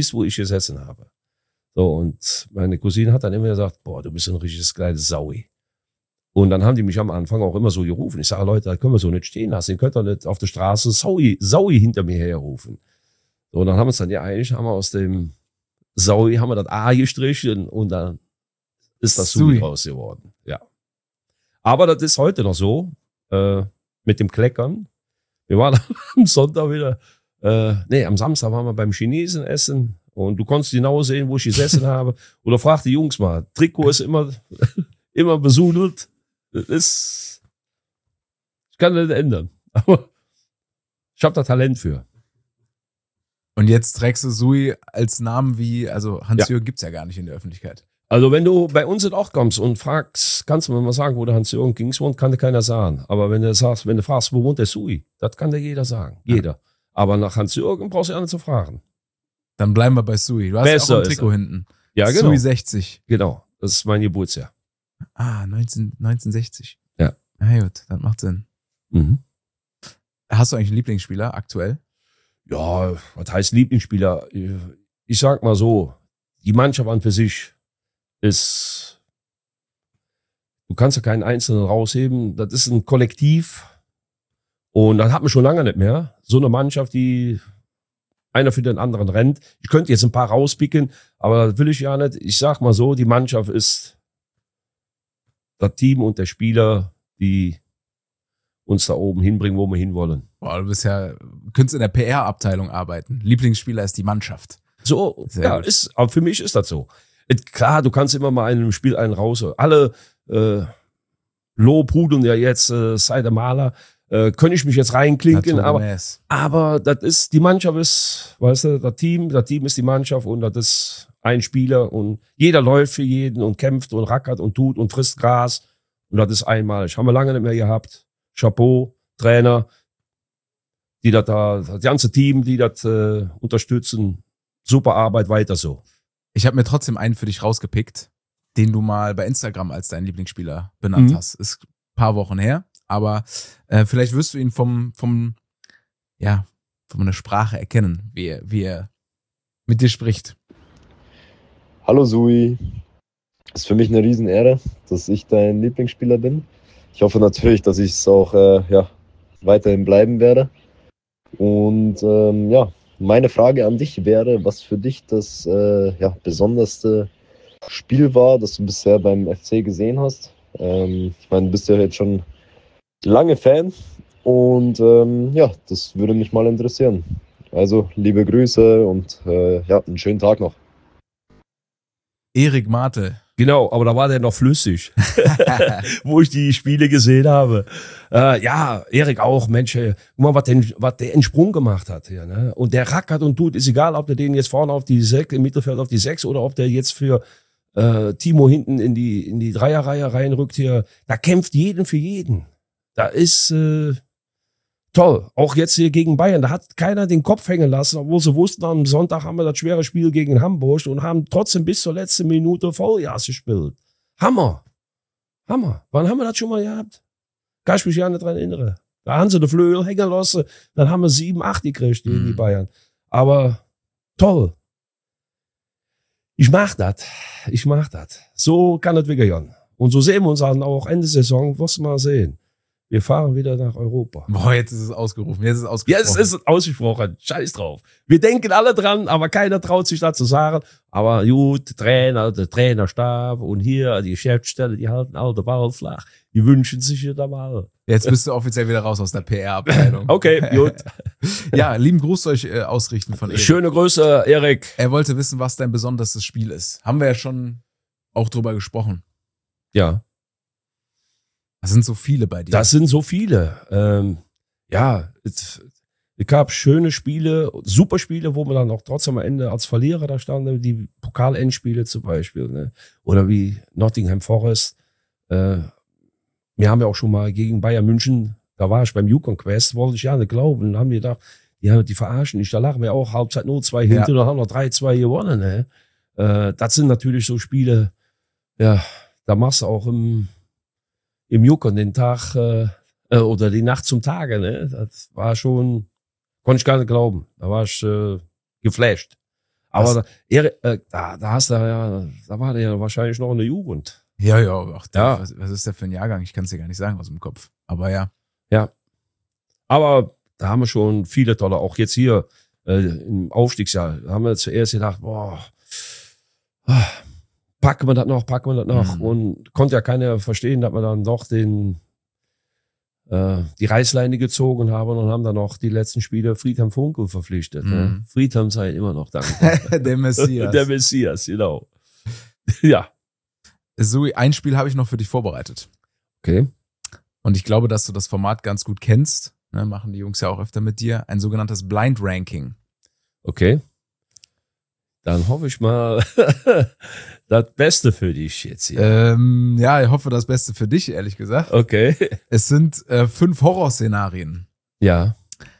So, und meine Cousine hat dann immer gesagt, boah, du bist ein richtiges kleines Saui. Und dann haben die mich am Anfang auch immer so gerufen. Ich sage, Leute, das können wir so nicht stehen lassen. Ihr könnt doch nicht auf der Straße Saui hinter mir herrufen. So, und dann haben wir uns dann haben wir aus dem Saui, haben wir das A gestrichen und dann ist das Sui raus geworden. Ja. Aber das ist heute noch so, mit dem Kleckern. Wir waren am Sonntag wieder, am Samstag waren wir beim Chinesen essen und du konntest genau sehen, wo ich gesessen habe. Oder frag die Jungs mal, Trikot ist immer besudelt. Ich kann das nicht ändern. Aber ich habe da Talent für. Und jetzt trägst du Sui als Namen also Hans-Jürgen gibt's ja gar nicht in der Öffentlichkeit. Also wenn du bei uns in Ort kommst und fragst, kannst du mir mal sagen, wo der Hans-Jürgen Kings wohnt, kann dir keiner sagen. Aber wenn du fragst, wo wohnt der Sui, das kann dir jeder sagen. Jeder. Ja. Aber nach Hans-Jürgen brauchst du ja nicht zu fragen. Dann bleiben wir bei Sui. Du hast ja auch ein Trikot hinten. Ja, genau. Sui 60. Genau. Das ist mein Geburtsjahr. 1960. Ja. Na gut, das macht Sinn. Mhm. Hast du eigentlich einen Lieblingsspieler aktuell? Ja, was heißt Lieblingsspieler? Ich sag mal so, die Mannschaft an für sich ist, du kannst ja keinen Einzelnen rausheben, das ist ein Kollektiv und das hat man schon lange nicht mehr. So eine Mannschaft, die einer für den anderen rennt. Ich könnte jetzt ein paar rauspicken, aber das will ich ja nicht. Ich sag mal so, die Mannschaft ist das Team und der Spieler, die uns da oben hinbringen, wo wir hinwollen. Boah, könntest in der PR-Abteilung arbeiten. Lieblingsspieler ist die Mannschaft. So, Sehr gut. aber für mich ist das so. Klar, du kannst immer mal in einem Spiel einen raus. Alle lobhudeln ja jetzt seit der Maler. Könnte ich mich jetzt reinklinken, aber das ist, die Mannschaft ist, weißt du, das Team ist die Mannschaft und das ist ein Spieler und jeder läuft für jeden und kämpft und rackert und tut und frisst Gras und das ist einmalig. Haben wir lange nicht mehr gehabt. Chapeau, Trainer, die das ganze Team, die das unterstützen. Super Arbeit, weiter so. Ich habe mir trotzdem einen für dich rausgepickt, den du mal bei Instagram als deinen Lieblingsspieler benannt hast. Ist ein paar Wochen her, aber vielleicht wirst du ihn von der Sprache erkennen, wie er mit dir spricht. Hallo Sui, es ist für mich eine Riesenehre, dass ich dein Lieblingsspieler bin. Ich hoffe natürlich, dass ich es auch weiterhin bleiben werde. Und meine Frage an dich wäre, was für dich das besonderste Spiel war, das du bisher beim FC gesehen hast. Ich meine, du bist ja jetzt schon lange Fan und das würde mich mal interessieren. Also liebe Grüße und einen schönen Tag noch. Erik Martel Genau, aber da war der noch flüssig, wo ich die Spiele gesehen habe. Ja, Erik auch, Mensch, guck mal, was der in Sprung gemacht hat hier, ne? Und der rackert und tut, ist egal, ob der den jetzt vorne auf die 6, im Mittelfeld auf die 6 oder ob der jetzt für Timo hinten in die Dreierreihe reinrückt hier. Da kämpft jeden für jeden. Da ist toll. Auch jetzt hier gegen Bayern. Da hat keiner den Kopf hängen lassen, obwohl sie wussten, am Sonntag haben wir das schwere Spiel gegen Hamburg und haben trotzdem bis zur letzten Minute Vollgas gespielt. Hammer. Hammer. Wann haben wir das schon mal gehabt? Kann ich mich ja nicht dran erinnern. Da haben sie den Flügel hängen lassen. Dann haben wir 7-8 gekriegt gegen die Bayern. Aber toll. Ich mach das. So kann das wieder gehen. Und so sehen wir uns dann auch Ende Saison. Wirst du mal sehen. Wir fahren wieder nach Europa. Boah, jetzt ist es ausgerufen. Jetzt ist ausgesprochen. Scheiß drauf. Wir denken alle dran, aber keiner traut sich da zu sagen. Aber gut, der Trainerstab und hier die Geschäftsstelle, die halten alle den Ball flach. Die wünschen sich ja da mal. Jetzt bist du offiziell wieder raus aus der PR-Abteilung. Okay, gut. Ja, lieben Gruß euch ausrichten von Erik. Schöne Grüße, Erik. Er wollte wissen, was dein besonderes Spiel ist. Haben wir ja schon auch drüber gesprochen. Ja. Das sind so viele bei dir. Das sind so viele. Ja, es gab schöne Spiele, super Spiele, wo man dann auch trotzdem am Ende als Verlierer da standen, die Pokal-Endspiele zum Beispiel, ne? Oder wie Nottingham Forest. Wir haben ja auch schon mal gegen Bayern München, da war ich beim Yukon Quest, wollte ich ja nicht glauben, dann haben wir gedacht, die verarschen nicht, da lagen wir auch Halbzeit 0-2 hinten und haben noch 3-2 gewonnen, ne? Das sind natürlich so Spiele, ja, da machst du auch im Yukon den Tag oder die Nacht zum Tage, ne? Das war schon, konnte ich gar nicht glauben. Da war ich geflasht. Aber da hast du ja, da war der ja wahrscheinlich noch in der Jugend. Ja. Ach, Ja. Was ist der für ein Jahrgang? Ich kann es dir gar nicht sagen aus dem Kopf. Aber ja. Ja. Aber da haben wir schon viele tolle, auch jetzt hier im Aufstiegsjahr, da haben wir zuerst gedacht, boah, packen wir das noch. Und konnte ja keiner verstehen, dass wir dann doch die Reißleine gezogen haben und haben dann noch die letzten Spiele Friedhelm Funkel verpflichtet. Ne? Friedhelm sei immer noch dankbar. Der Messias. Der Messias, genau. Ja. So, ein Spiel habe ich noch für dich vorbereitet. Okay. Und ich glaube, dass du das Format ganz gut kennst. Ne, machen die Jungs ja auch öfter mit dir. Ein sogenanntes Blind Ranking. Okay. Dann hoffe ich mal das Beste für dich jetzt hier. Ja, ich hoffe das Beste für dich, ehrlich gesagt. Okay. Es sind 5 Horrorszenarien. Ja.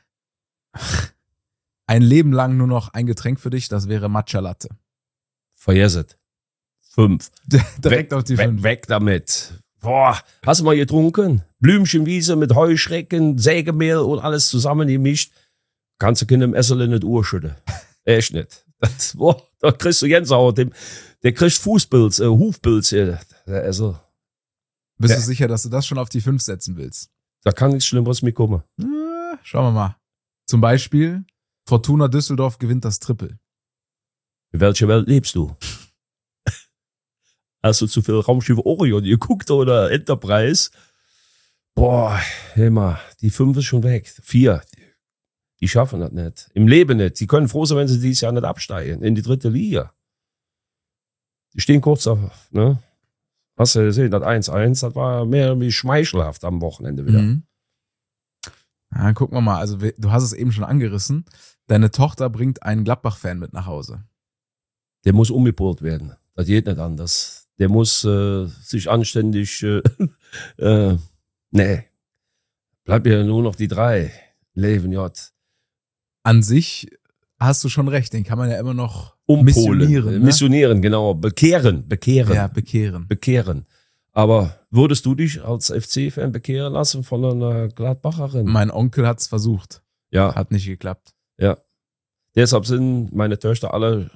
Ein Leben lang nur noch ein Getränk für dich, das wäre Matcha Latte. Vergessen. 5. Direkt auf die 5. Weg damit. Boah, hast du mal getrunken? Blümchenwiese mit Heuschrecken, Sägemehl und alles zusammengemischt. Kannst du keinem Esserle nicht urschütten. Echt nicht. Boah, da kriegst du Gänsehaut. Der kriegt Hufpilz, der Essel. Bist du sicher, dass du das schon auf die 5 setzen willst? Da kann nichts Schlimmeres mitkommen. Schauen wir mal. Zum Beispiel, Fortuna Düsseldorf gewinnt das Triple. In welcher Welt lebst du? Hast du zu viel Raumschiff Orion geguckt oder Enterprise? Boah, immer, die 5 ist schon weg. 4, die schaffen das nicht. Im Leben nicht. Die können froh sein, wenn sie dieses Jahr nicht absteigen in die 3. Liga. Die stehen kurz auf, ne? Hast du gesehen, das 1-1, das war mehr wie schmeichelhaft am Wochenende wieder. Mhm. Ja, gucken wir mal. Also, du hast es eben schon angerissen. Deine Tochter bringt einen Gladbach-Fan mit nach Hause. Der muss umgepolt werden. Das geht nicht anders. Der muss sich anständig, nee. Bleibt ja nur noch die 3. Leven J. An sich hast du schon recht, den kann man ja immer noch Umpolen. missionieren. Ne? Missionieren, genau. Bekehren. Ja, bekehren. Aber würdest du dich als FC-Fan bekehren lassen von einer Gladbacherin? Mein Onkel hat's versucht. Ja. Hat nicht geklappt. Ja. Deshalb sind meine Töchter alle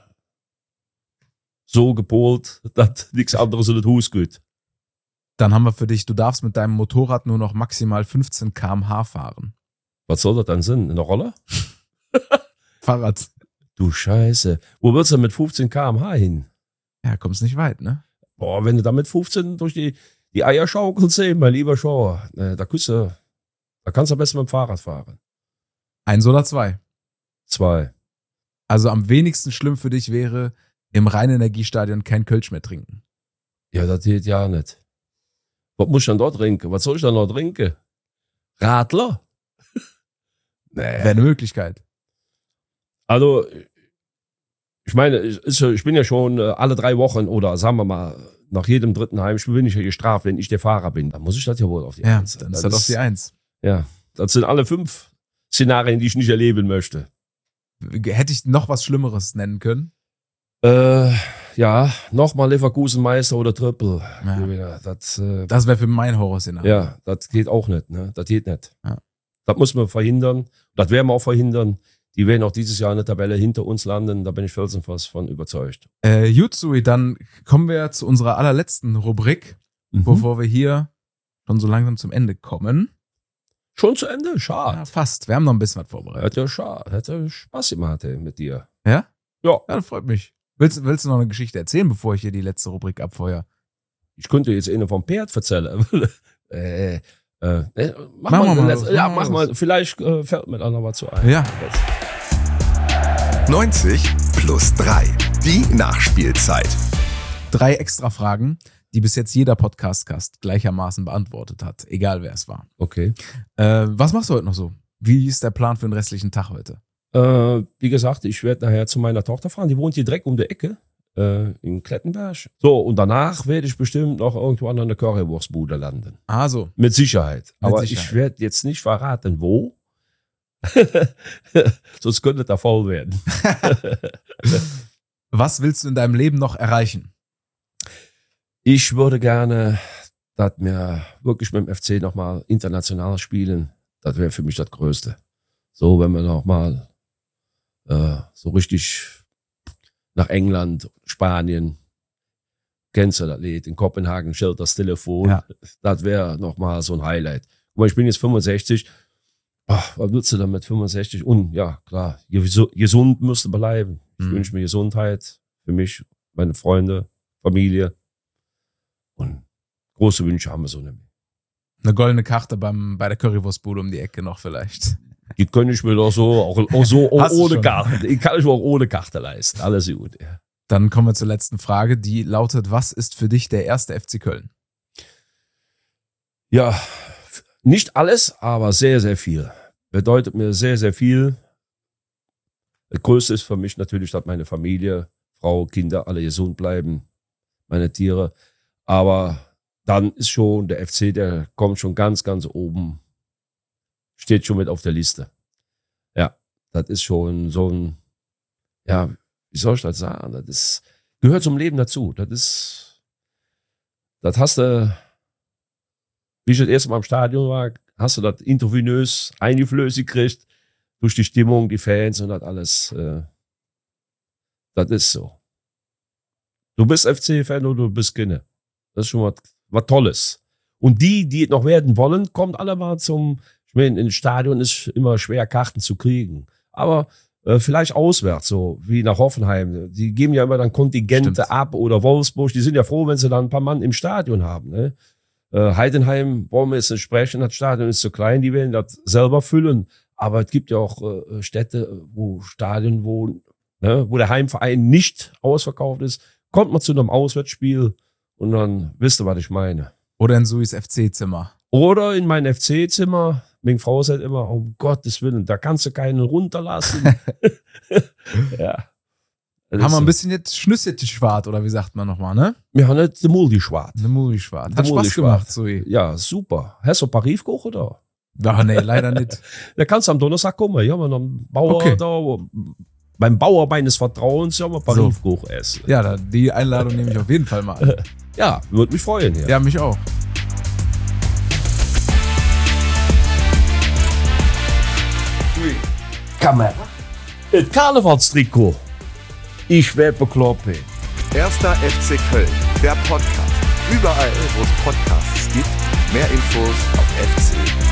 so gepolt, dass nichts anderes in das Haus geht. Dann haben wir für dich, du darfst mit deinem Motorrad nur noch maximal 15 km/h fahren. Was soll das dann sein? Eine Rolle? Fahrrad. Du Scheiße. Wo willst du mit 15 km/h hin? Ja, kommst nicht weit, ne? Boah, wenn du da mit 15 durch die Eier schaukelst, mein lieber Schauer, da kannst du am besten mit dem Fahrrad fahren. 1 oder 2? 2. Also am wenigsten schlimm für dich wäre, im Rhein-Energiestadion kein Kölsch mehr trinken. Ja, das geht ja nicht. Was muss ich dann dort trinken? Was soll ich dann noch trinken? Radler? Nee. Wäre eine Möglichkeit. Also, ich meine, ich bin ja schon alle 3 Wochen oder sagen wir mal, nach jedem 3. Heimspiel bin ich ja gestraft, wenn ich der Fahrer bin. Dann muss ich das ja wohl auf die Ja, 1. dann ist das auf die 1. Ja, das sind alle 5 Szenarien, die ich nicht erleben möchte. Hätte ich noch was Schlimmeres nennen können? Ja, nochmal Leverkusen-Meister oder Triple. Ja. Das wäre für mein Horrorszenario. ja, das geht auch nicht. Ne? Das geht nicht. Ja. Das muss man verhindern. Das werden wir auch verhindern. Die werden auch dieses Jahr in der Tabelle hinter uns landen. Da bin ich felsenfest von überzeugt. Jutsui, dann kommen wir zu unserer allerletzten Rubrik, bevor wir hier schon so langsam zum Ende kommen. Schon zu Ende? Schade. Ja, fast. Wir haben noch ein bisschen was vorbereitet. Hat ja Spaß gemacht mit dir. Ja? Ja. Ja, das freut mich. Willst du noch eine Geschichte erzählen, bevor ich hier die letzte Rubrik abfeuere? Ich könnte jetzt eine vom Pferd erzählen. Mach mal. Vielleicht fällt mir da noch was zu ein. Ja. 90 plus 3. Die Nachspielzeit. 3 extra Fragen, die bis jetzt jeder Podcast-Gast gleichermaßen beantwortet hat, egal wer es war. Okay. Was machst du heute noch so? Wie ist der Plan für den restlichen Tag heute? Wie gesagt, ich werde nachher zu meiner Tochter fahren. Die wohnt hier direkt um die Ecke in Klettenberg. So, und danach werde ich bestimmt noch irgendwo an einer Currywurstbude landen. Ah, so. Mit Sicherheit. Aber Sicherheit. ich werde jetzt nicht verraten, wo. Sonst könnte da voll werden. Was willst du in deinem Leben noch erreichen? Ich würde gerne, dass wir wirklich mit dem FC nochmal international spielen. Das wäre für mich das Größte. So, wenn wir nochmal so richtig nach England, Spanien, kennst du das Lied, in Kopenhagen stellt das Telefon. Ja. Das wäre nochmal so ein Highlight. Guck mal, ich bin jetzt 65. Ach, was willst du dann mit 65? Und ja, klar, gesund müsste bleiben. Ich wünsche mir Gesundheit für mich, meine Freunde, Familie. Und große Wünsche haben wir so nicht mehr. Eine goldene Karte bei der Currywurstbude um die Ecke noch vielleicht. Die kann ich mir doch so, auch so Hast du ohne schon. Karte. Die kann ich mir auch ohne Karte leisten. Alles gut. Ja. Dann kommen wir zur letzten Frage, die lautet, was ist für dich der erste FC Köln? Ja, nicht alles, aber sehr, sehr viel. Bedeutet mir sehr, sehr viel. Das Größte ist für mich natürlich, dass meine Familie, Frau, Kinder alle gesund bleiben, meine Tiere. Aber dann ist schon der FC, der kommt schon ganz, ganz oben, steht schon mit auf der Liste. Ja, das ist schon so ein, ja, wie soll ich das sagen? Das gehört zum Leben dazu. Das hast du, wie ich das erste Mal im Stadion war, hast du das intravenös eingeflößt gekriegt, durch die Stimmung, die Fans und das alles. Das ist so. Du bist FC-Fan oder du bist keine. Das ist schon was Tolles. Und die noch werden wollen, kommt alle mal ich meine, im Stadion ist immer schwer, Karten zu kriegen. Aber vielleicht auswärts, so wie nach Hoffenheim. Die geben ja immer dann Kontingente ab oder Wolfsburg. Die sind ja froh, wenn sie dann ein paar Mann im Stadion haben. Ne? Heidenheim, wollen wir jetzt nicht sprechen, das Stadion ist zu klein, die werden das selber füllen. Aber es gibt ja auch Städte, wo der Heimverein nicht ausverkauft ist. Kommt man zu einem Auswärtsspiel und dann wisst ihr, was ich meine. Oder in Suis FC-Zimmer. Oder in mein FC-Zimmer. Meine Frau sagt immer, um Gottes Willen, da kannst du keinen runterlassen. Ja. Haben wir ein bisschen jetzt Schnüsselschwart, oder wie sagt man nochmal, ne? Wir haben nicht die Muldi-Schwart. Eine Muldi-Schwart. Die Hat Spaß Muldi-Schwart. gemacht, Sui. Ja, super. Hast du Paris-Koch oder? Ja, nee, leider nicht. Da kannst du am Donnerstag kommen. Ja, beim Bauer Okay. beim Bauer meines Vertrauens, ja, mal Paris-Koch essen. Ja, die Einladung nehme ich auf jeden Fall mal an. Ja, würde mich freuen. Ja. Ja, mich auch. Kamera. Das Karnevalstrikot. Ich werde bekloppt. Erster FC Köln, der Podcast. Überall, wo es Podcasts gibt. Mehr Infos auf fc-köln.de.